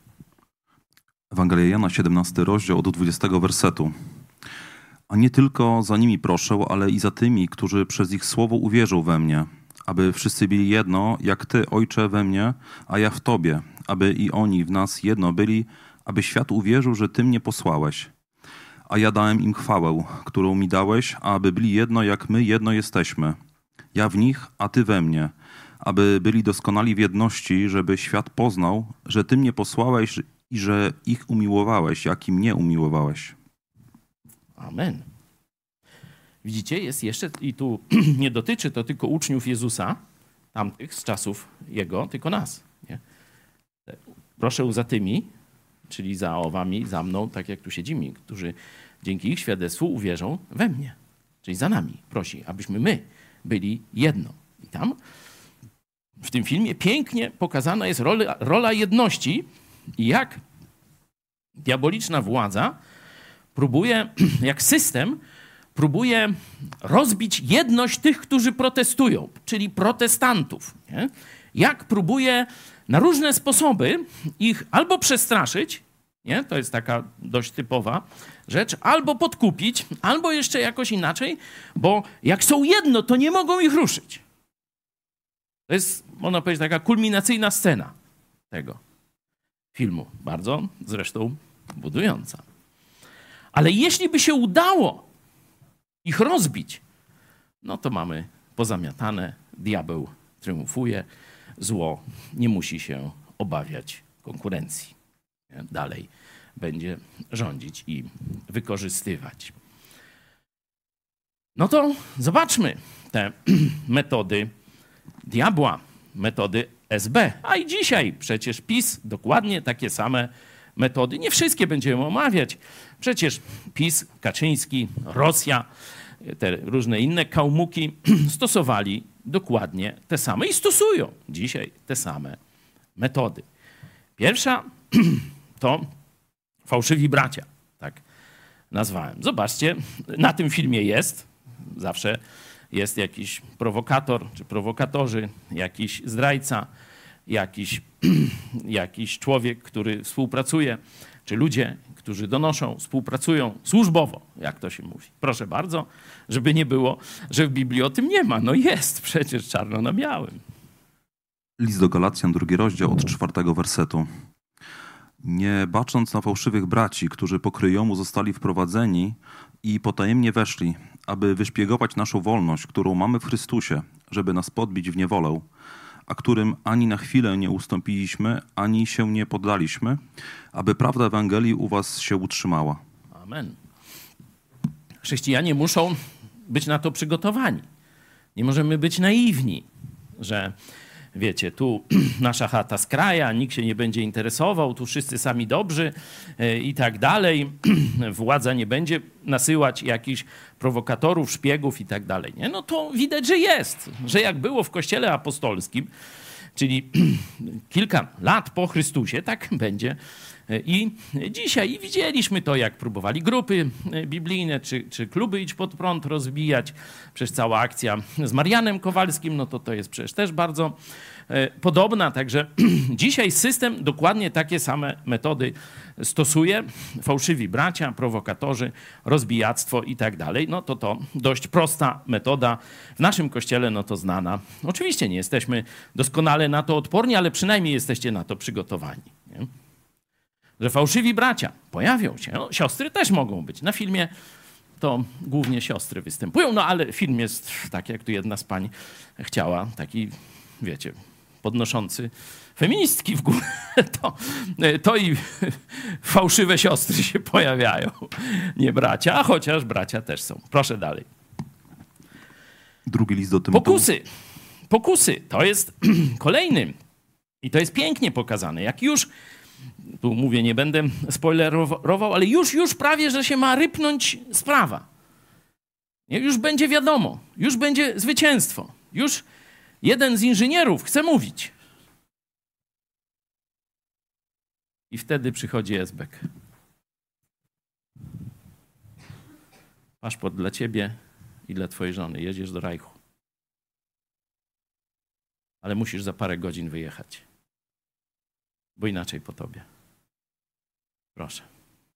B: Ewangelia Jana, 17 rozdział od 20 wersetu. A nie tylko za nimi proszę, ale i za tymi, którzy przez ich słowo uwierzą we mnie, aby wszyscy byli jedno, jak Ty, Ojcze, we mnie, a ja w Tobie, aby i oni w nas jedno byli, aby świat uwierzył, że Ty mnie posłałeś. A ja dałem im chwałę, którą mi dałeś, aby byli jedno, jak my jedno jesteśmy. Ja w nich, a Ty we mnie, aby byli doskonali w jedności, żeby świat poznał, że Ty mnie posłałeś i że ich umiłowałeś, jak i mnie umiłowałeś.
A: Amen. Widzicie, jest jeszcze, i tu nie dotyczy to tylko uczniów Jezusa, tamtych z czasów Jego, tylko nas. Nie? Proszę za tymi, czyli za owami, za mną, tak jak tu siedzimy, którzy dzięki ich świadectwu uwierzą we mnie. Czyli za nami prosi, abyśmy my byli jedno. I tam w tym filmie pięknie pokazana jest rola jedności i jak diaboliczna władza próbuje, jak system próbuje rozbić jedność tych, którzy protestują, czyli protestantów. Nie? Jak próbuje na różne sposoby ich albo przestraszyć, nie? To jest taka dość typowa rzecz, albo podkupić, albo jeszcze jakoś inaczej, bo jak są jedno, to nie mogą ich ruszyć. To jest, można powiedzieć, taka kulminacyjna scena tego filmu. Bardzo zresztą budująca. Ale jeśli by się udało ich rozbić, no to mamy pozamiatane, diabeł triumfuje, zło nie musi się obawiać konkurencji. Dalej będzie rządzić i wykorzystywać. No to zobaczmy te metody diabła, metody SB. A i dzisiaj przecież PiS dokładnie takie same metody. Nie wszystkie będziemy omawiać. Przecież PiS, Kaczyński, Rosja, te różne inne kałmuki stosowali dokładnie te same i stosują dzisiaj te same metody. Pierwsza to fałszywi bracia, tak nazwałem. Zobaczcie, na tym filmie jest, zawsze jest jakiś prowokator czy prowokatorzy, jakiś zdrajca, jakiś człowiek, który współpracuje, czy ludzie, którzy donoszą, współpracują służbowo, jak to się mówi. Proszę bardzo, żeby nie było, że w Biblii o tym nie ma. No jest przecież czarno na białym.
B: List do Galacjan, 2 rozdział od 4 wersetu. Nie bacząc na fałszywych braci, którzy po kryjomu zostali wprowadzeni i potajemnie weszli, aby wyszpiegować naszą wolność, którą mamy w Chrystusie, żeby nas podbić w niewolę, a którym ani na chwilę nie ustąpiliśmy, ani się nie poddaliśmy, aby prawda Ewangelii u was się utrzymała.
A: Amen. Chrześcijanie muszą być na to przygotowani. Nie możemy być naiwni, że wiecie, tu nasza chata z kraja, nikt się nie będzie interesował, tu wszyscy sami dobrzy i tak dalej. Władza nie będzie nasyłać jakichś prowokatorów, szpiegów i tak dalej. Nie? No to widać, że jest, że jak było w Kościele apostolskim, czyli kilka lat po Chrystusie, tak będzie i dzisiaj. I widzieliśmy to, jak próbowali grupy biblijne czy kluby Idź Pod Prąd rozbijać. Przecież cała akcja z Marianem Kowalskim, no to jest przecież też bardzo podobna. Także dzisiaj system dokładnie takie same metody stosuje. Fałszywi bracia, prowokatorzy, rozbijactwo i tak dalej. No to dość prosta metoda. W naszym kościele no to znana. Oczywiście nie jesteśmy doskonale na to odporni, ale przynajmniej jesteście na to przygotowani. Nie? Że fałszywi bracia pojawią się. No, siostry też mogą być. Na filmie to głównie siostry występują, no ale film jest tak, jak tu jedna z pań chciała, taki, wiecie, podnoszący feministki w górę, to i fałszywe siostry się pojawiają, nie bracia, a chociaż bracia też są. Proszę dalej.
B: Drugi list do Tymoteusza.
A: Pokusy, to jest kolejny i to jest pięknie pokazane. Jak już, tu mówię, nie będę spoilerował, ale już prawie, że się ma rypnąć sprawa. Już będzie wiadomo, już będzie zwycięstwo, już jeden z inżynierów chce mówić. I wtedy przychodzi Esbek. Paszport dla ciebie i dla twojej żony. Jedziesz do Reichu. Ale musisz za parę godzin wyjechać. Bo inaczej po tobie. Proszę.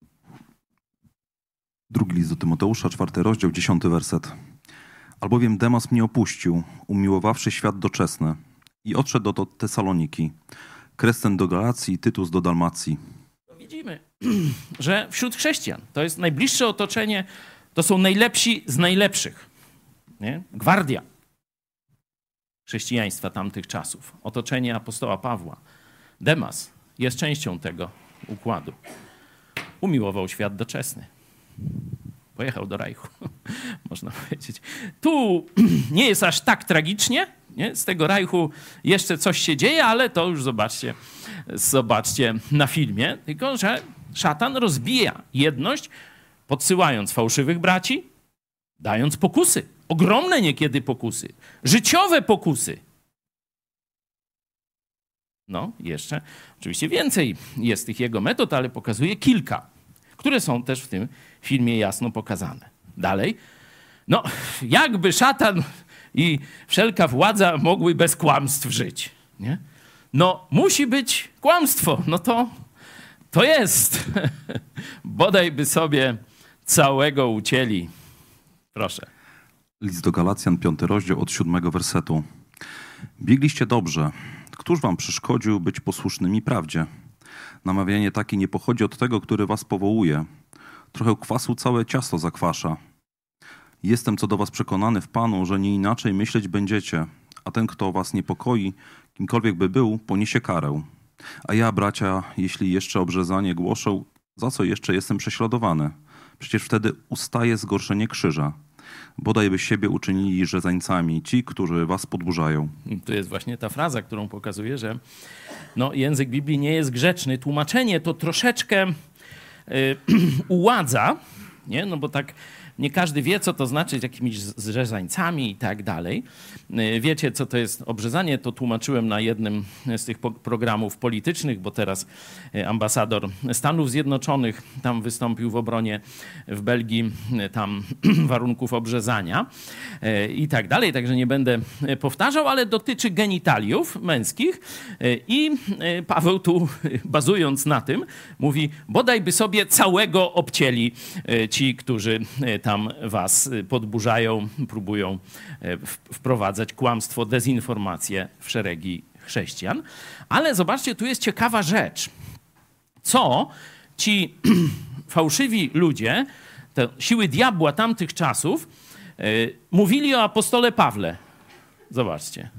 B: Drugi list do Tymoteusza, 4 rozdział, 10 werset. Albowiem Demas mnie opuścił, umiłowawszy świat doczesny i odszedł do Tesaloniki. Krescen do Galacji, Tytus do Dalmacji.
A: Widzimy, że wśród chrześcijan to jest najbliższe otoczenie, to są najlepsi z najlepszych. Nie? Gwardia chrześcijaństwa tamtych czasów. Otoczenie apostoła Pawła. Demas jest częścią tego układu. Umiłował świat doczesny. Pojechał do Reichu, można powiedzieć. Tu nie jest aż tak tragicznie. Nie? Z tego Reichu jeszcze coś się dzieje, ale to już zobaczcie na filmie. Tylko że szatan rozbija jedność, podsyłając fałszywych braci, dając pokusy. Ogromne niekiedy pokusy. Życiowe pokusy. No, jeszcze oczywiście więcej jest tych jego metod, ale pokazuje kilka, które są też w tym filmie jasno pokazane. Dalej. No, jakby szatan i wszelka władza mogły bez kłamstw żyć. Nie? No, musi być kłamstwo. No to jest. Bodaj by sobie całego ucięli. Proszę.
B: List do Galacjan, 5 rozdział, od 7 wersetu. Biegliście dobrze. Któż wam przeszkodził być posłusznymi prawdzie? Namawianie takie nie pochodzi od tego, który was powołuje. Trochę kwasu całe ciasto zakwasza. Jestem co do was przekonany w Panu, że nie inaczej myśleć będziecie, a ten, kto was niepokoi, kimkolwiek by był, poniesie karę. A ja, bracia, jeśli jeszcze obrzezanie głoszę, za co jeszcze jestem prześladowany? Przecież wtedy ustaje zgorszenie krzyża. Bodaj by siebie uczynili rzezańcami ci, którzy was podburzają.
A: To jest właśnie ta fraza, którą pokazuje, że no, język Biblii nie jest grzeczny. Tłumaczenie to troszeczkę uładza, nie? No bo tak nie każdy wie, co to znaczy jakimiś zrzezańcami i tak dalej. Wiecie, co to jest obrzezanie? To tłumaczyłem na jednym z tych programów politycznych, bo teraz ambasador Stanów Zjednoczonych tam wystąpił w obronie w Belgii tam warunków obrzezania i tak dalej. Także nie będę powtarzał, ale dotyczy genitaliów męskich i Paweł tu, bazując na tym, mówi, bodaj by sobie całego obcięli ci, którzy tam was podburzają, próbują wprowadzać kłamstwo, dezinformację w szeregi chrześcijan. Ale zobaczcie, tu jest ciekawa rzecz. Co ci fałszywi ludzie, te siły diabła tamtych czasów, mówili o apostole Pawle. Zobaczcie.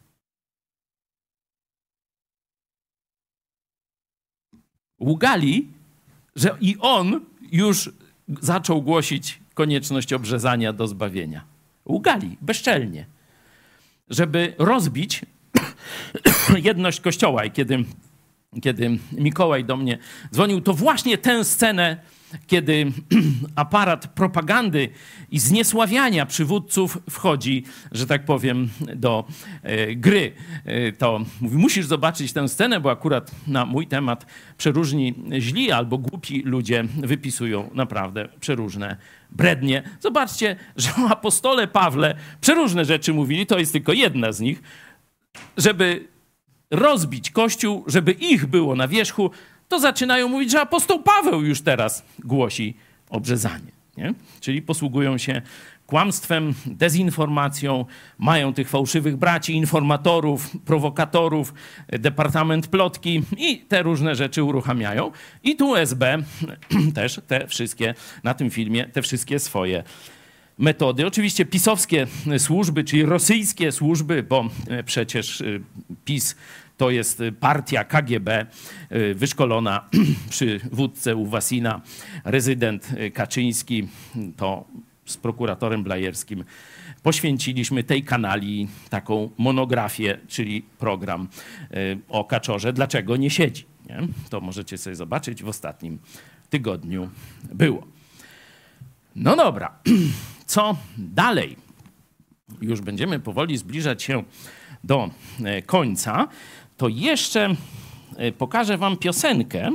A: Ługali, że i on już zaczął głosić konieczność obrzezania do zbawienia. Ługali bezczelnie, żeby rozbić jedność Kościoła. I kiedy Mikołaj do mnie dzwonił, to właśnie tę scenę, kiedy aparat propagandy i zniesławiania przywódców wchodzi, że tak powiem, do gry. To mówi, musisz zobaczyć tę scenę, bo akurat na mój temat przeróżni źli albo głupi ludzie wypisują naprawdę przeróżne brednie. Zobaczcie, że o apostole Pawle przeróżne rzeczy mówili, to jest tylko jedna z nich, żeby rozbić Kościół, żeby ich było na wierzchu, to zaczynają mówić, że apostoł Paweł już teraz głosi obrzezanie. Nie? Czyli posługują się kłamstwem, dezinformacją, mają tych fałszywych braci, informatorów, prowokatorów, departament plotki i te różne rzeczy uruchamiają. I tu SB też te wszystkie, na tym filmie, te wszystkie swoje metody. Oczywiście pisowskie służby, czyli rosyjskie służby, bo przecież PiS to jest partia KGB wyszkolona przy wódce Uwasina. Rezydent Kaczyński to z prokuratorem Blajerskim poświęciliśmy tej kanali taką monografię, czyli program o Kaczorze. Dlaczego nie siedzi? Nie? To możecie sobie zobaczyć, w ostatnim tygodniu było. No dobra, co dalej? Już będziemy powoli zbliżać się do końca. To jeszcze pokażę wam piosenkę,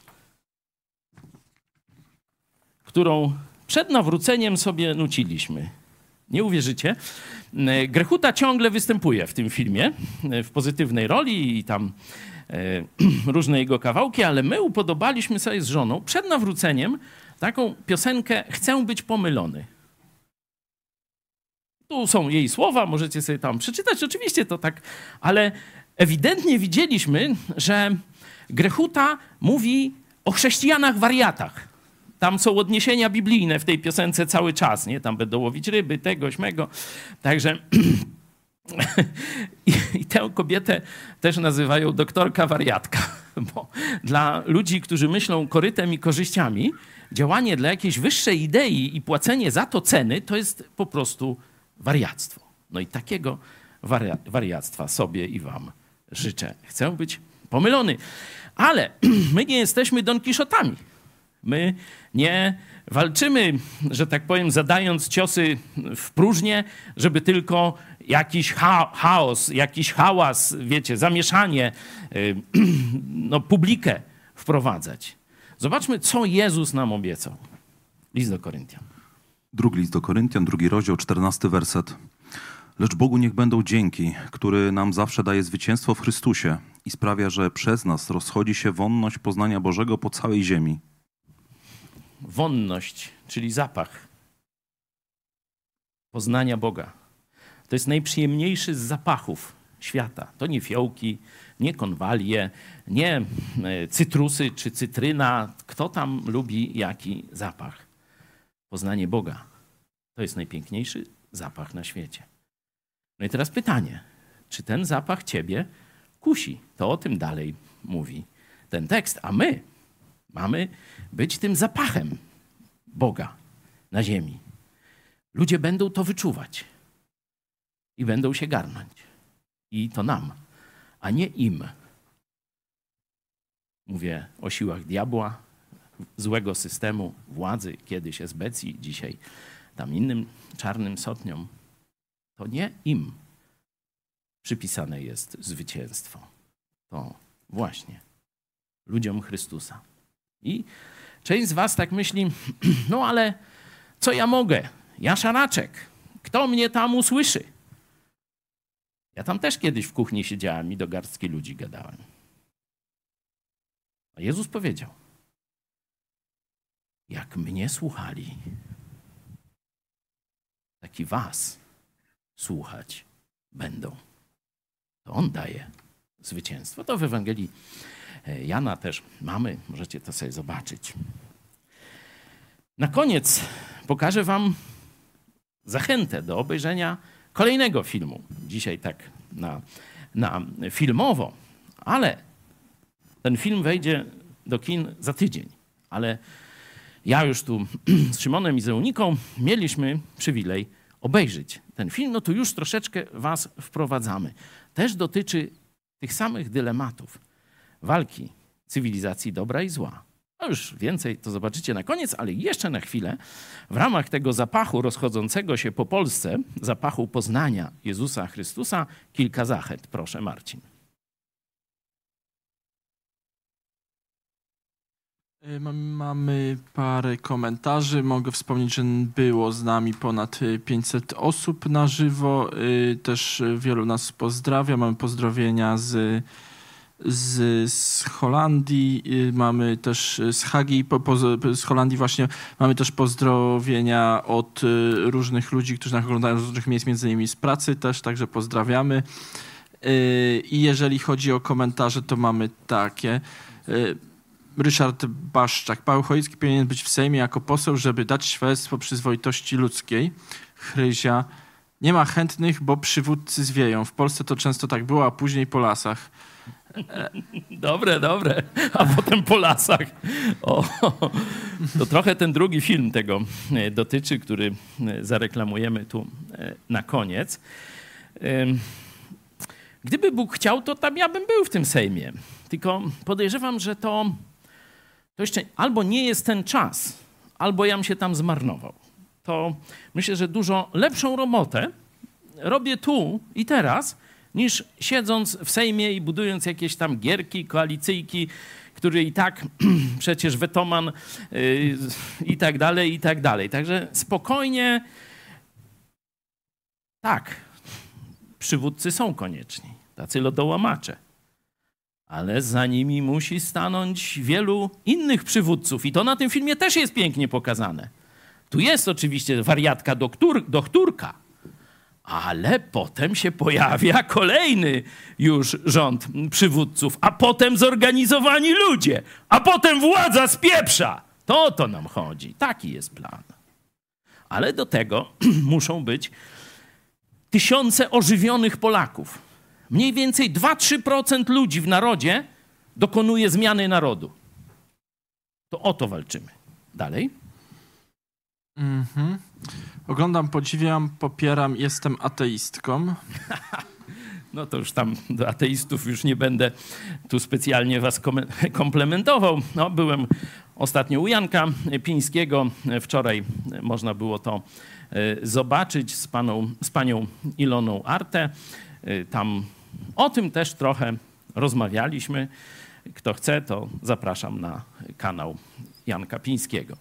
A: którą przed nawróceniem sobie nuciliśmy. Nie uwierzycie. Grechuta ciągle występuje w tym filmie w pozytywnej roli i tam różne jego kawałki, ale my upodobaliśmy sobie z żoną przed nawróceniem taką piosenkę Chcę być pomylony. Tu są jej słowa, możecie sobie tam przeczytać. Oczywiście to tak, ale ewidentnie widzieliśmy, że Grechuta mówi o chrześcijanach wariatach. Tam są odniesienia biblijne w tej piosence cały czas, nie? Tam będą łowić ryby, tego, śmego. Także i tę kobietę też nazywają doktorka wariatka, bo dla ludzi, którzy myślą korytem i korzyściami, działanie dla jakiejś wyższej idei i płacenie za to ceny, to jest po prostu wariactwo. No i takiego wariactwa sobie i wam życzę. Chcę być pomylony. Ale my nie jesteśmy Don Kiszotami. My nie walczymy, że tak powiem, zadając ciosy w próżnię, żeby tylko jakiś chaos, jakiś hałas, wiecie, zamieszanie, no, publikę wprowadzać. Zobaczmy, co Jezus nam obiecał. List do Koryntian.
B: Drugi list do Koryntian, 2 rozdział, 14 werset. Lecz Bogu niech będą dzięki, który nam zawsze daje zwycięstwo w Chrystusie i sprawia, że przez nas rozchodzi się wonność poznania Bożego po całej ziemi.
A: Wonność, czyli zapach poznania Boga. To jest najprzyjemniejszy z zapachów świata. To nie fiołki, nie konwalie, nie cytrusy czy cytryna. Kto tam lubi jaki zapach? Poznanie Boga. To jest najpiękniejszy zapach na świecie. No i teraz pytanie, czy ten zapach ciebie kusi? To o tym dalej mówi ten tekst, a my mamy być tym zapachem Boga na ziemi. Ludzie będą to wyczuwać i będą się garnąć. I to nam, a nie im. Mówię o siłach diabła, złego systemu władzy, kiedyś esbecji, dzisiaj tam innym czarnym sotniom. To nie im przypisane jest zwycięstwo. To właśnie ludziom Chrystusa. I część z was tak myśli, no ale co ja mogę? Ja szaraczek. Kto mnie tam usłyszy? Ja tam też kiedyś w kuchni siedziałem i do garstki ludzi gadałem. A Jezus powiedział, jak mnie słuchali, tak i was słuchać będą. To On daje zwycięstwo. To w Ewangelii Jana też mamy, możecie to sobie zobaczyć. Na koniec pokażę wam zachętę do obejrzenia kolejnego filmu. Dzisiaj tak na filmowo, ale ten film wejdzie do kin za tydzień. Ale ja już tu z Szymonem i z Euniką mieliśmy przywilej obejrzeć ten film. No to już troszeczkę was wprowadzamy. Też dotyczy tych samych dylematów walki cywilizacji dobra i zła. No już więcej to zobaczycie na koniec, ale jeszcze na chwilę w ramach tego zapachu rozchodzącego się po Polsce, zapachu poznania Jezusa Chrystusa, kilka zachęt. Proszę, Marcin.
D: Mamy parę komentarzy. Mogę wspomnieć, że było z nami ponad 500 osób na żywo. Też wielu nas pozdrawia. Mamy pozdrowienia z Holandii, mamy też z Hagi, z Holandii właśnie, mamy też pozdrowienia od różnych ludzi, którzy nas oglądają z różnych miejsc, między innymi z pracy też, także pozdrawiamy. I jeżeli chodzi o komentarze, to mamy takie. Ryszard Baszczak. Paweł Chojecki powinien być w Sejmie jako poseł, żeby dać świadectwo przyzwoitości ludzkiej. Chryzia. Nie ma chętnych, bo przywódcy zwieją. W Polsce to często tak było, a później po lasach.
A: Dobre. A potem po lasach. O, to trochę ten drugi film tego dotyczy, który zareklamujemy tu na koniec. Gdyby Bóg chciał, to tam ja bym był w tym Sejmie. Tylko podejrzewam, że to jeszcze albo nie jest ten czas, albo jam się tam zmarnował. To myślę, że dużo lepszą robotę robię tu i teraz, niż siedząc w Sejmie i budując jakieś tam gierki, koalicyjki, które i tak przecież wetoman i tak dalej, i tak dalej. Także spokojnie, tak, przywódcy są konieczni, tacy lodołamacze. Ale za nimi musi stanąć wielu innych przywódców. I to na tym filmie też jest pięknie pokazane. Tu jest oczywiście wariatka doktorka, ale potem się pojawia kolejny już rząd przywódców, a potem zorganizowani ludzie, a potem władza spieprza. To nam chodzi. Taki jest plan. Ale do tego muszą być tysiące ożywionych Polaków. Mniej więcej 2-3% ludzi w narodzie dokonuje zmiany narodu. To o to walczymy. Dalej.
D: Oglądam, podziwiam, popieram, jestem ateistką.
A: No to już tam do ateistów już nie będę tu specjalnie was komplementował. No, byłem ostatnio u Janka Pińskiego. Wczoraj można było to zobaczyć z panią Iloną Arte. Tam o tym też trochę rozmawialiśmy. Kto chce, to zapraszam na kanał Janka Pińskiego.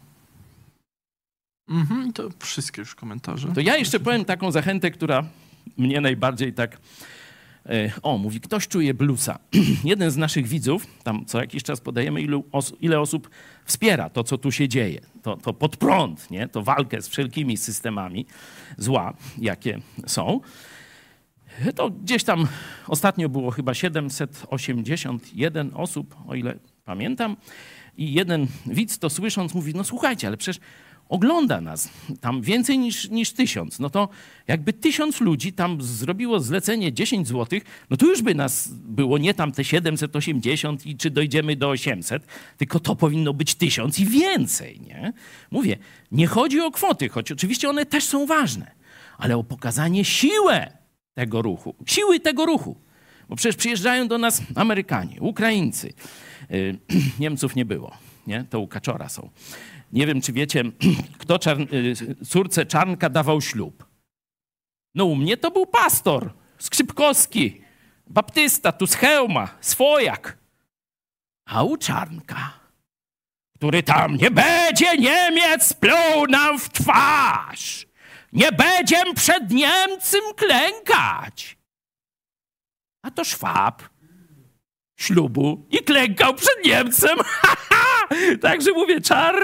D: To wszystkie już komentarze.
A: To ja jeszcze powiem taką zachętę, która mnie najbardziej tak... mówi, ktoś czuje bluesa. Jeden z naszych widzów, tam co jakiś czas podajemy, ile osób wspiera to, co tu się dzieje. To pod prąd, nie? To walkę z wszelkimi systemami zła, jakie są. To gdzieś tam ostatnio było chyba 781 osób, o ile pamiętam. I jeden widz to słysząc mówi, no słuchajcie, ale przecież ogląda nas tam więcej niż 1000. No to jakby 1000 ludzi tam zrobiło zlecenie 10 zł, no to już by nas było nie tam te 780 i czy dojdziemy do 800, tylko to powinno być 1000 i więcej, nie? Mówię, nie chodzi o kwoty, choć oczywiście one też są ważne, ale o pokazanie siły tego ruchu. Bo przecież przyjeżdżają do nas Amerykanie, Ukraińcy. Niemców nie było, nie? To u Kaczora są. Nie wiem, czy wiecie, kto córce Czarnka dawał ślub. No u mnie to był pastor Skrzypkowski, baptysta, tu z Chełma, swojak. A u Czarnka, który tam nie będzie Niemiec pluł nam w twarz, nie będziem przed Niemcem klękać. A to Szwab ślubu i klękał przed Niemcem. Także mówię,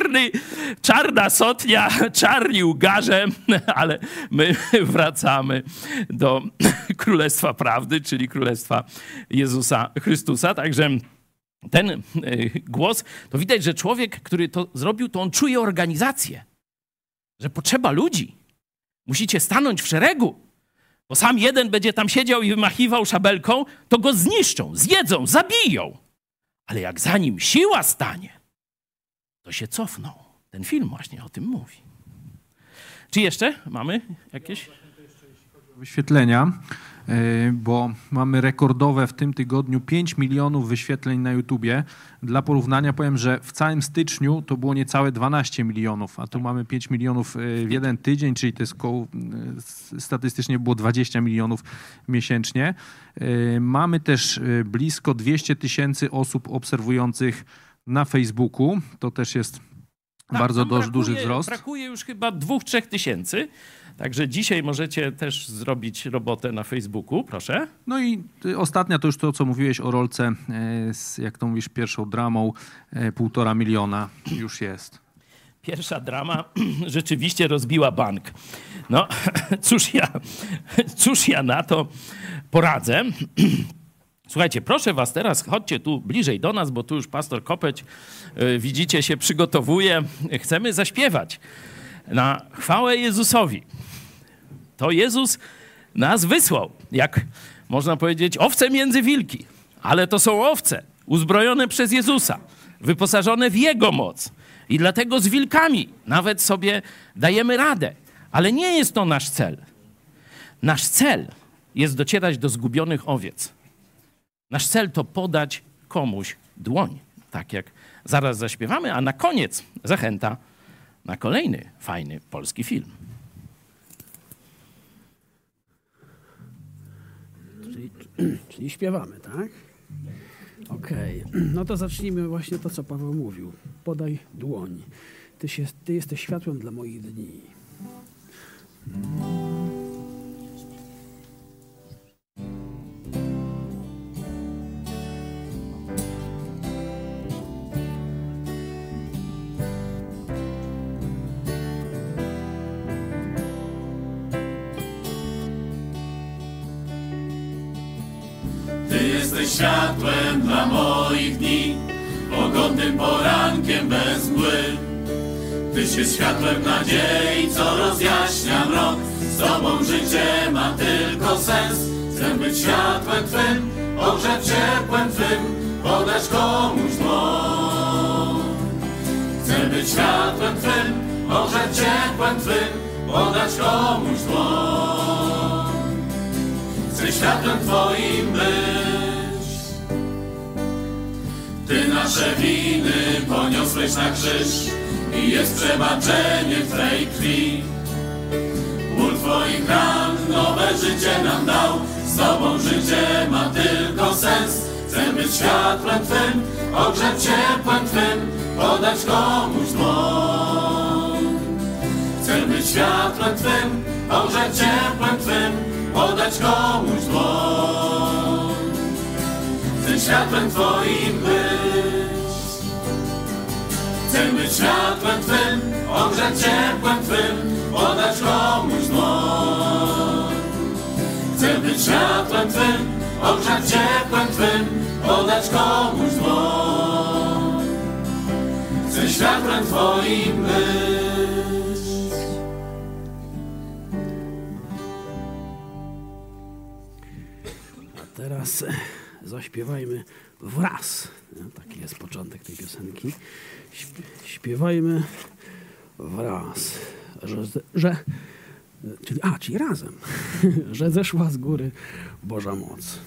A: czarna sotnia, czarni ugarze, ale my wracamy do Królestwa Prawdy, czyli Królestwa Jezusa Chrystusa. Także ten głos, to widać, że człowiek, który to zrobił, to on czuje organizację, że potrzeba ludzi. Musicie stanąć w szeregu, bo sam jeden będzie tam siedział i wymachiwał szabelką, to go zniszczą, zjedzą, zabiją. Ale jak za nim siła stanie, to się cofną. Ten film właśnie o tym mówi. Czy jeszcze mamy jakieś?
E: Wyświetlenia. bo mamy rekordowe w tym tygodniu 5 milionów wyświetleń na YouTubie. Dla porównania powiem, że w całym styczniu to było niecałe 12 milionów, a tu mamy 5 milionów w jeden tydzień, czyli to jest statystycznie było 20 milionów miesięcznie. Mamy też blisko 200 000 osób obserwujących na Facebooku. To też jest bardzo duży wzrost.
A: Brakuje już chyba 2-3 tysięcy. Także dzisiaj możecie też zrobić robotę na Facebooku, proszę.
E: No i ostatnia to już to, co mówiłeś o rolce, jak to mówisz, pierwszą dramą, 1,5 miliona już jest.
A: Pierwsza drama rzeczywiście rozbiła bank. No, cóż ja na to poradzę. Słuchajcie, proszę was teraz, chodźcie tu bliżej do nas, bo tu już pastor Kopeć, widzicie, się przygotowuje. Chcemy zaśpiewać na chwałę Jezusowi. To Jezus nas wysłał, jak można powiedzieć, owce między wilki. Ale to są owce uzbrojone przez Jezusa, wyposażone w Jego moc. I dlatego z wilkami nawet sobie dajemy radę. Ale nie jest to nasz cel. Nasz cel jest docierać do zgubionych owiec. Nasz cel to podać komuś dłoń, tak jak zaraz zaśpiewamy, a na koniec zachęta na kolejny fajny polski film.
F: Czyli śpiewamy, tak? Okej. No to zacznijmy właśnie to, co Paweł mówił. Podaj dłoń. Ty jesteś światłem dla moich dni.
G: Ty jesteś światłem dla moich dni, pogodnym porankiem bez mgły. Tyś jest światłem nadziei, co rozjaśnia mrok. Z Tobą życie ma tylko sens. Chcę być światłem Twym, ogrzać ciepłem Twym, podać komuś dłoń. Chcę być światłem Twym, ogrzać ciepłem Twym, podać komuś dłoń. Chcę światłem Twoim być. Ty nasze winy poniosłeś na krzyż i jest przebaczenie w Twej krwi. Ból Twoich ran nowe życie nam dał. Z Tobą życie ma tylko sens. Chcę być światłem Twym, ogrzać ciepłem Twym, podać komuś dłoń. Chcę być światłem Twym, ogrzać ciepłem Twym, podać komuś dłoń. Chcę światłem Twoim być. Chcę być światłem Twym, ogrzać ciepłem Twym, podać komuś dłoń. Chcę być światłem Twym, ogrzać ciepłem Twym, podać komuś dłoń. Chcę światłem Twoim być.
F: A teraz zaśpiewajmy wraz. Taki jest początek tej piosenki. Śpiewajmy wraz. Czyli razem. Że zeszła z góry Boża moc.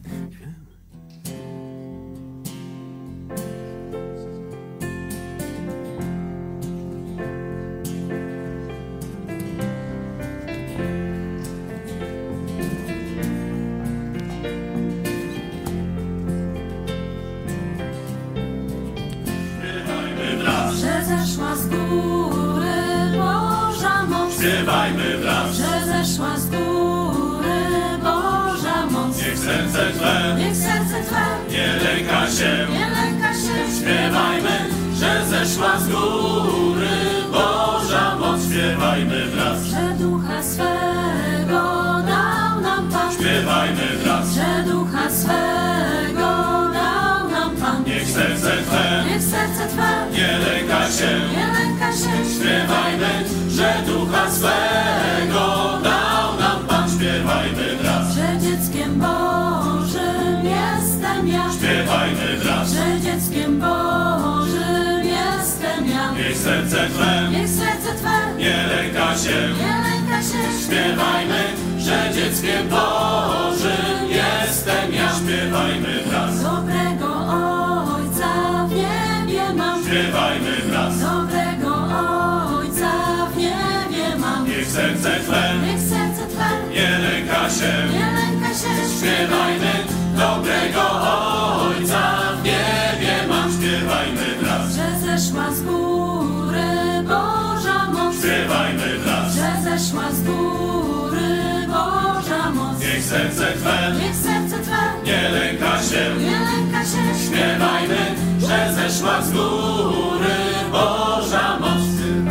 G: Śpiewajmy wraz,
H: że zeszła z góry Boża moc.
G: Niech serce Twe nie lęka się. Śpiewajmy, że zeszła z góry Boża moc. Śpiewajmy wraz,
H: że ducha swego dał nam Pan.
G: Śpiewajmy wraz,
H: że ducha swego dał nam Pan.
G: Niech serce Twe nie lęka się. Śpiewajmy, że ducha swego dał nam Pan. Śpiewajmy wraz,
H: że dzieckiem Bożym jestem ja.
G: Śpiewajmy wraz,
H: że dzieckiem Bożym jestem ja.
G: Niech serce Twe
H: nie lęka się.
G: Śpiewajmy, że dzieckiem Bożym jestem ja. Śpiewajmy wraz.
H: Dobrego Ojca w niebie mam.
G: Śpiewajmy wraz.
H: Dobrego Ojca w niebie mam.
G: Niech serce Twe nie lęka się. Śpiewajmy, dobrego Ojca w niebie mam. Śpiewajmy wraz.
H: Że zeszła z góry Boża moc.
G: Śpiewajmy wraz.
H: Że zeszła z góry Boża moc.
G: Niech serce Twe nie lęka się. Śpiewajmy, że zeszła z góry Boża moc.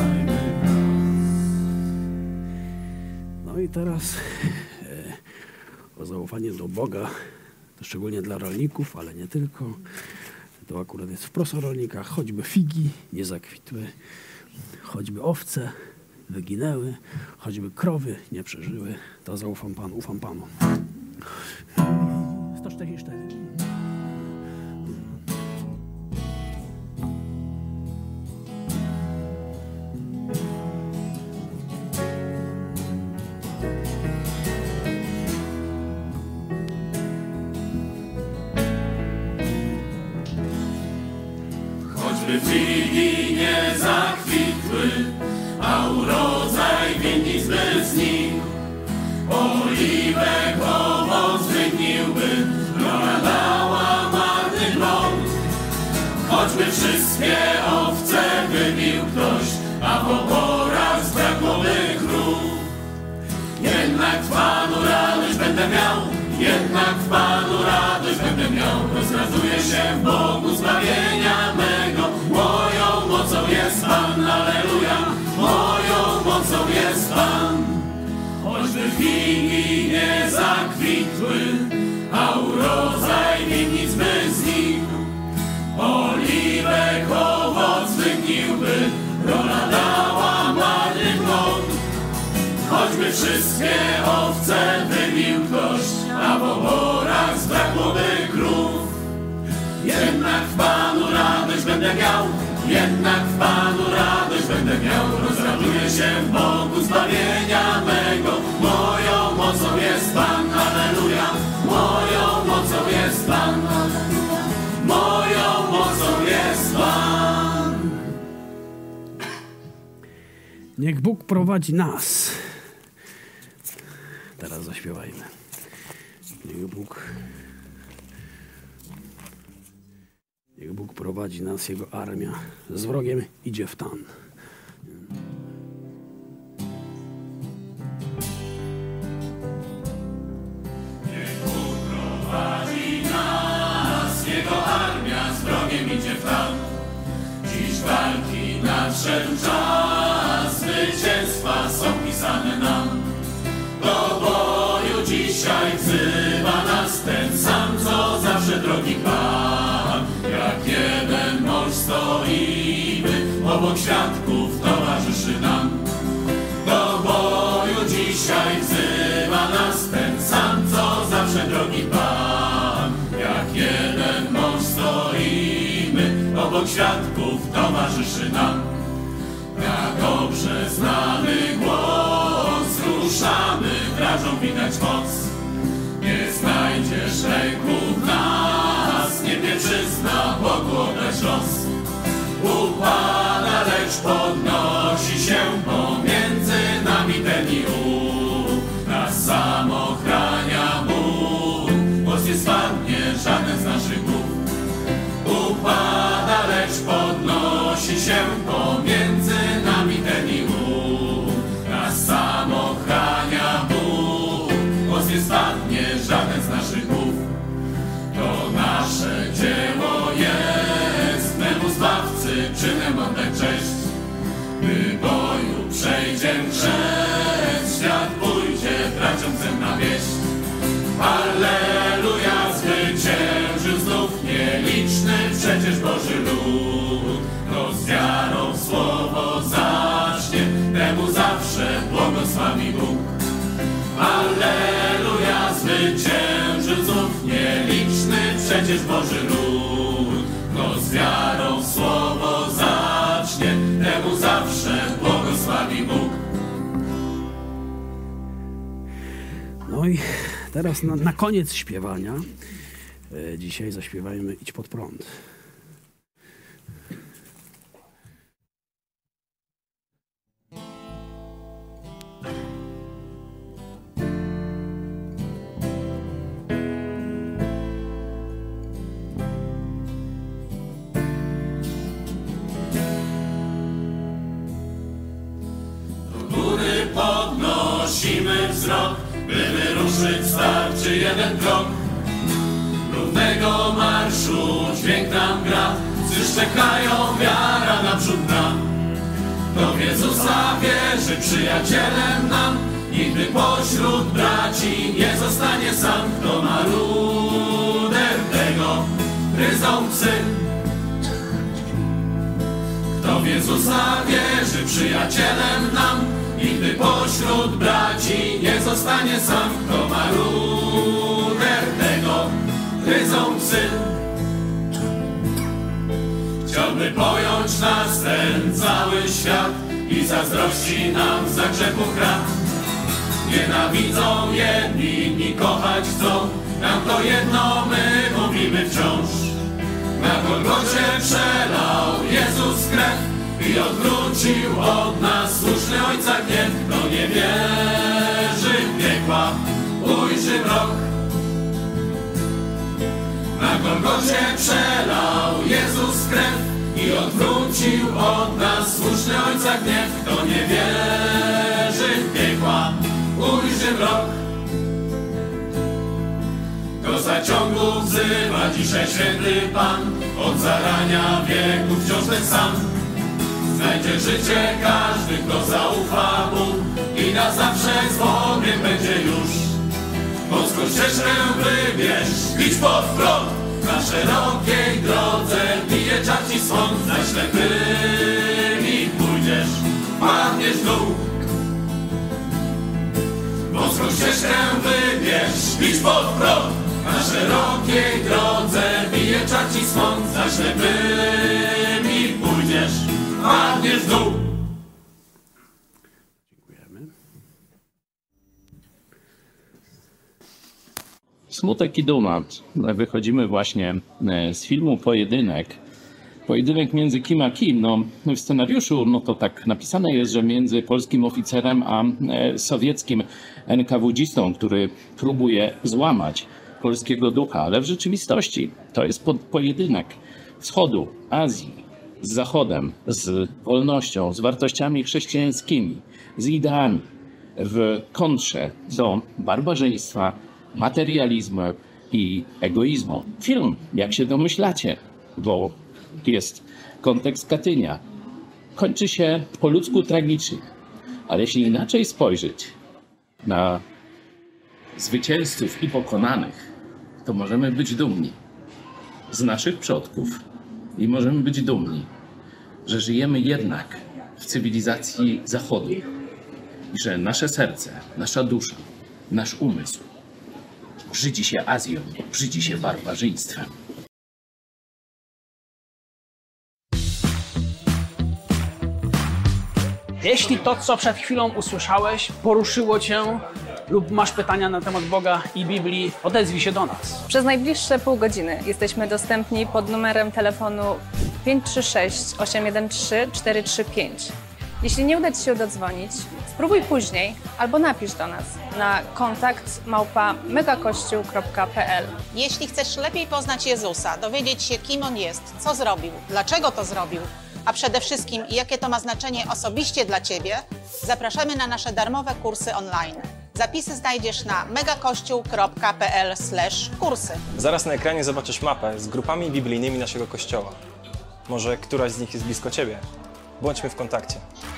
F: No i teraz o zaufanie do Boga, to szczególnie dla rolników, ale nie tylko. To akurat jest wprost o rolnikach. Choćby figi nie zakwitły, choćby owce wyginęły, choćby krowy nie przeżyły, to zaufam Panu, ufam Panu. 144.
G: Choćby figi nie zakwitły, a urodzaj winnic by znikł, oliwek owoc wygniłby, rona dała marny plon. Choćby wszystkie owce wybił ktoś, a w oborach zbrakłoby krów, jednak w Panu radość będę miał, jednak w Panu radość będę miał. Rozraduję się w Bogu zbawienia mego, moją mocą jest Pan, alleluja, moją mocą jest Pan. Choćby figi nie zakwitły, a urodzaj winnic by znikł, oliwek owoc wygniłby, rola dała marny plon. Choćby wszystkie owce wybił ktoś, a w oborach zbrakłoby krów, jednak w Panu radość będę miał, jednak w Panu radość będę miał. Rozraduję się w Bogu zbawienia mego, moją mocą jest Pan, alleluja, moją mocą jest Pan, moją mocą jest Pan.
F: Niech Bóg prowadzi nas. Teraz zaśpiewajmy. Niech Bóg prowadzi nas, Jego armia z wrogiem idzie w tan.
G: Niech Bóg prowadzi nas, Jego armia z wrogiem idzie w tan. Dziś walki nadszedł czas, zwycięstwa są pisane nam. Do boju dzisiaj wzywa nas ten sam, co zawsze drogi Pan. Jak jeden mąż stoimy, obok świadków towarzyszy nam. Do boju dzisiaj wzywa nas ten sam, co zawsze drogi Pan. Jak jeden mąż stoimy, obok świadków towarzyszy nam. Na dobrze znany głos ruszamy, wrażą widać moc. Nie znajdziesz lęku w nas, nie przyzna Bogu oddać los. Upada, lecz podnosi się pomiędzy nami ten i ów. Nas sam ochrania Bóg, głos nie spadnie żaden z naszych głów. Upada, lecz podnosi się pomiędzy nami ten i ów. Nas sam ochrania Bóg, głos nie spadnie żaden z naszych głów. To nasze dzieło jest, memu Zbawcy czynem oddać cześć. Gdy boju przejdzie grzech, świat pójdzie braciom chcę na wieść. Alleluja, zwyciężył znów nieliczny przecież Boży lud. Kto z wiarą słowo zacznie, temu zawsze błogosławi Bóg. Alleluja, zwyciężył znów nieliczny przecież Boży lud. Kto z wiarą słowo zacznie, temu zawsze błogosławi Bóg.
F: No i teraz na koniec śpiewania dzisiaj zaśpiewajmy Idź pod prąd.
G: Podnosimy wzrok, by wyruszyć starczy jeden krok. Równego marszu dźwięk nam gra, gdyż czekają wiara naprzód nam. Kto w Jezusa wierzy, przyjacielem nam, nigdy pośród braci nie zostanie sam. Kto ma ruder, tego gryzą psy. Kto w Jezusa wierzy, przyjacielem nam, nigdy pośród braci nie zostanie sam. Kto ma ruder, tego gryzą psy. Chciałby pojąć nas ten cały świat i zazdrości nam za grzechu krat. Nienawidzą jedni, inni kochać chcą, nam to jedno my mówimy wciąż. Na Golgocie przelał Jezus krew i odwrócił od nas słuszny Ojca gniew. Kto nie wierzy w piekła, ujrzy mrok. Na Golgocie przelał Jezus krew i odwrócił od nas słuszny Ojca gniew. Kto nie wierzy w piekła, ujrzy mrok. Do zaciągu wzywa dzisiaj święty Pan, od zarania wieków wciąż ten sam. Znajdzie życie każdy, kto zaufa Mu i na zawsze z Bogiem będzie już. Wąską ścieżkę wybierz, idź pod prąd, na szerokiej drodze bije czar ci swąd. Za ślepymi pójdziesz, padniesz w dół. Wąską ścieżkę wybierz, idź pod prąd, na szerokiej drodze bije czar ci swąd. Za ślepymi pójdziesz, padniesz w dół.
F: Dziękujemy.
A: Smutek i duma. Wychodzimy właśnie z filmu Pojedynek. Pojedynek między kim a kim? No, w scenariuszu to tak napisane jest, że między polskim oficerem a sowieckim NKWD-istą, który próbuje złamać polskiego ducha, ale w rzeczywistości to jest pojedynek wschodu, Azji, z Zachodem, z wolnością, z wartościami chrześcijańskimi, z ideami, w kontrze do barbarzyństwa, materializmu i egoizmu. Film, jak się domyślacie, bo jest kontekst Katynia, kończy się po ludzku tragicznie, ale jeśli inaczej spojrzeć na zwycięzców i pokonanych, to możemy być dumni z naszych przodków i możemy być dumni, że żyjemy jednak w cywilizacji Zachodu i że nasze serce, nasza dusza, nasz umysł brzydzi się Azją, brzydzi się barbarzyństwem.
I: Jeśli to, co przed chwilą usłyszałeś, poruszyło Cię lub masz pytania na temat Boga i Biblii, odezwij się do nas.
J: Przez najbliższe pół godziny jesteśmy dostępni pod numerem telefonu 536 813 435. Jeśli nie uda Ci się dodzwonić, spróbuj później albo napisz do nas na kontakt@megakościół.pl.
K: Jeśli chcesz lepiej poznać Jezusa, dowiedzieć się, kim On jest, co zrobił, dlaczego to zrobił, a przede wszystkim jakie to ma znaczenie osobiście dla Ciebie, zapraszamy na nasze darmowe kursy online. Zapisy znajdziesz na megakościół.pl/kursy.
L: Zaraz na ekranie zobaczysz mapę z grupami biblijnymi naszego kościoła. Może któraś z nich jest blisko Ciebie? Bądźmy w kontakcie.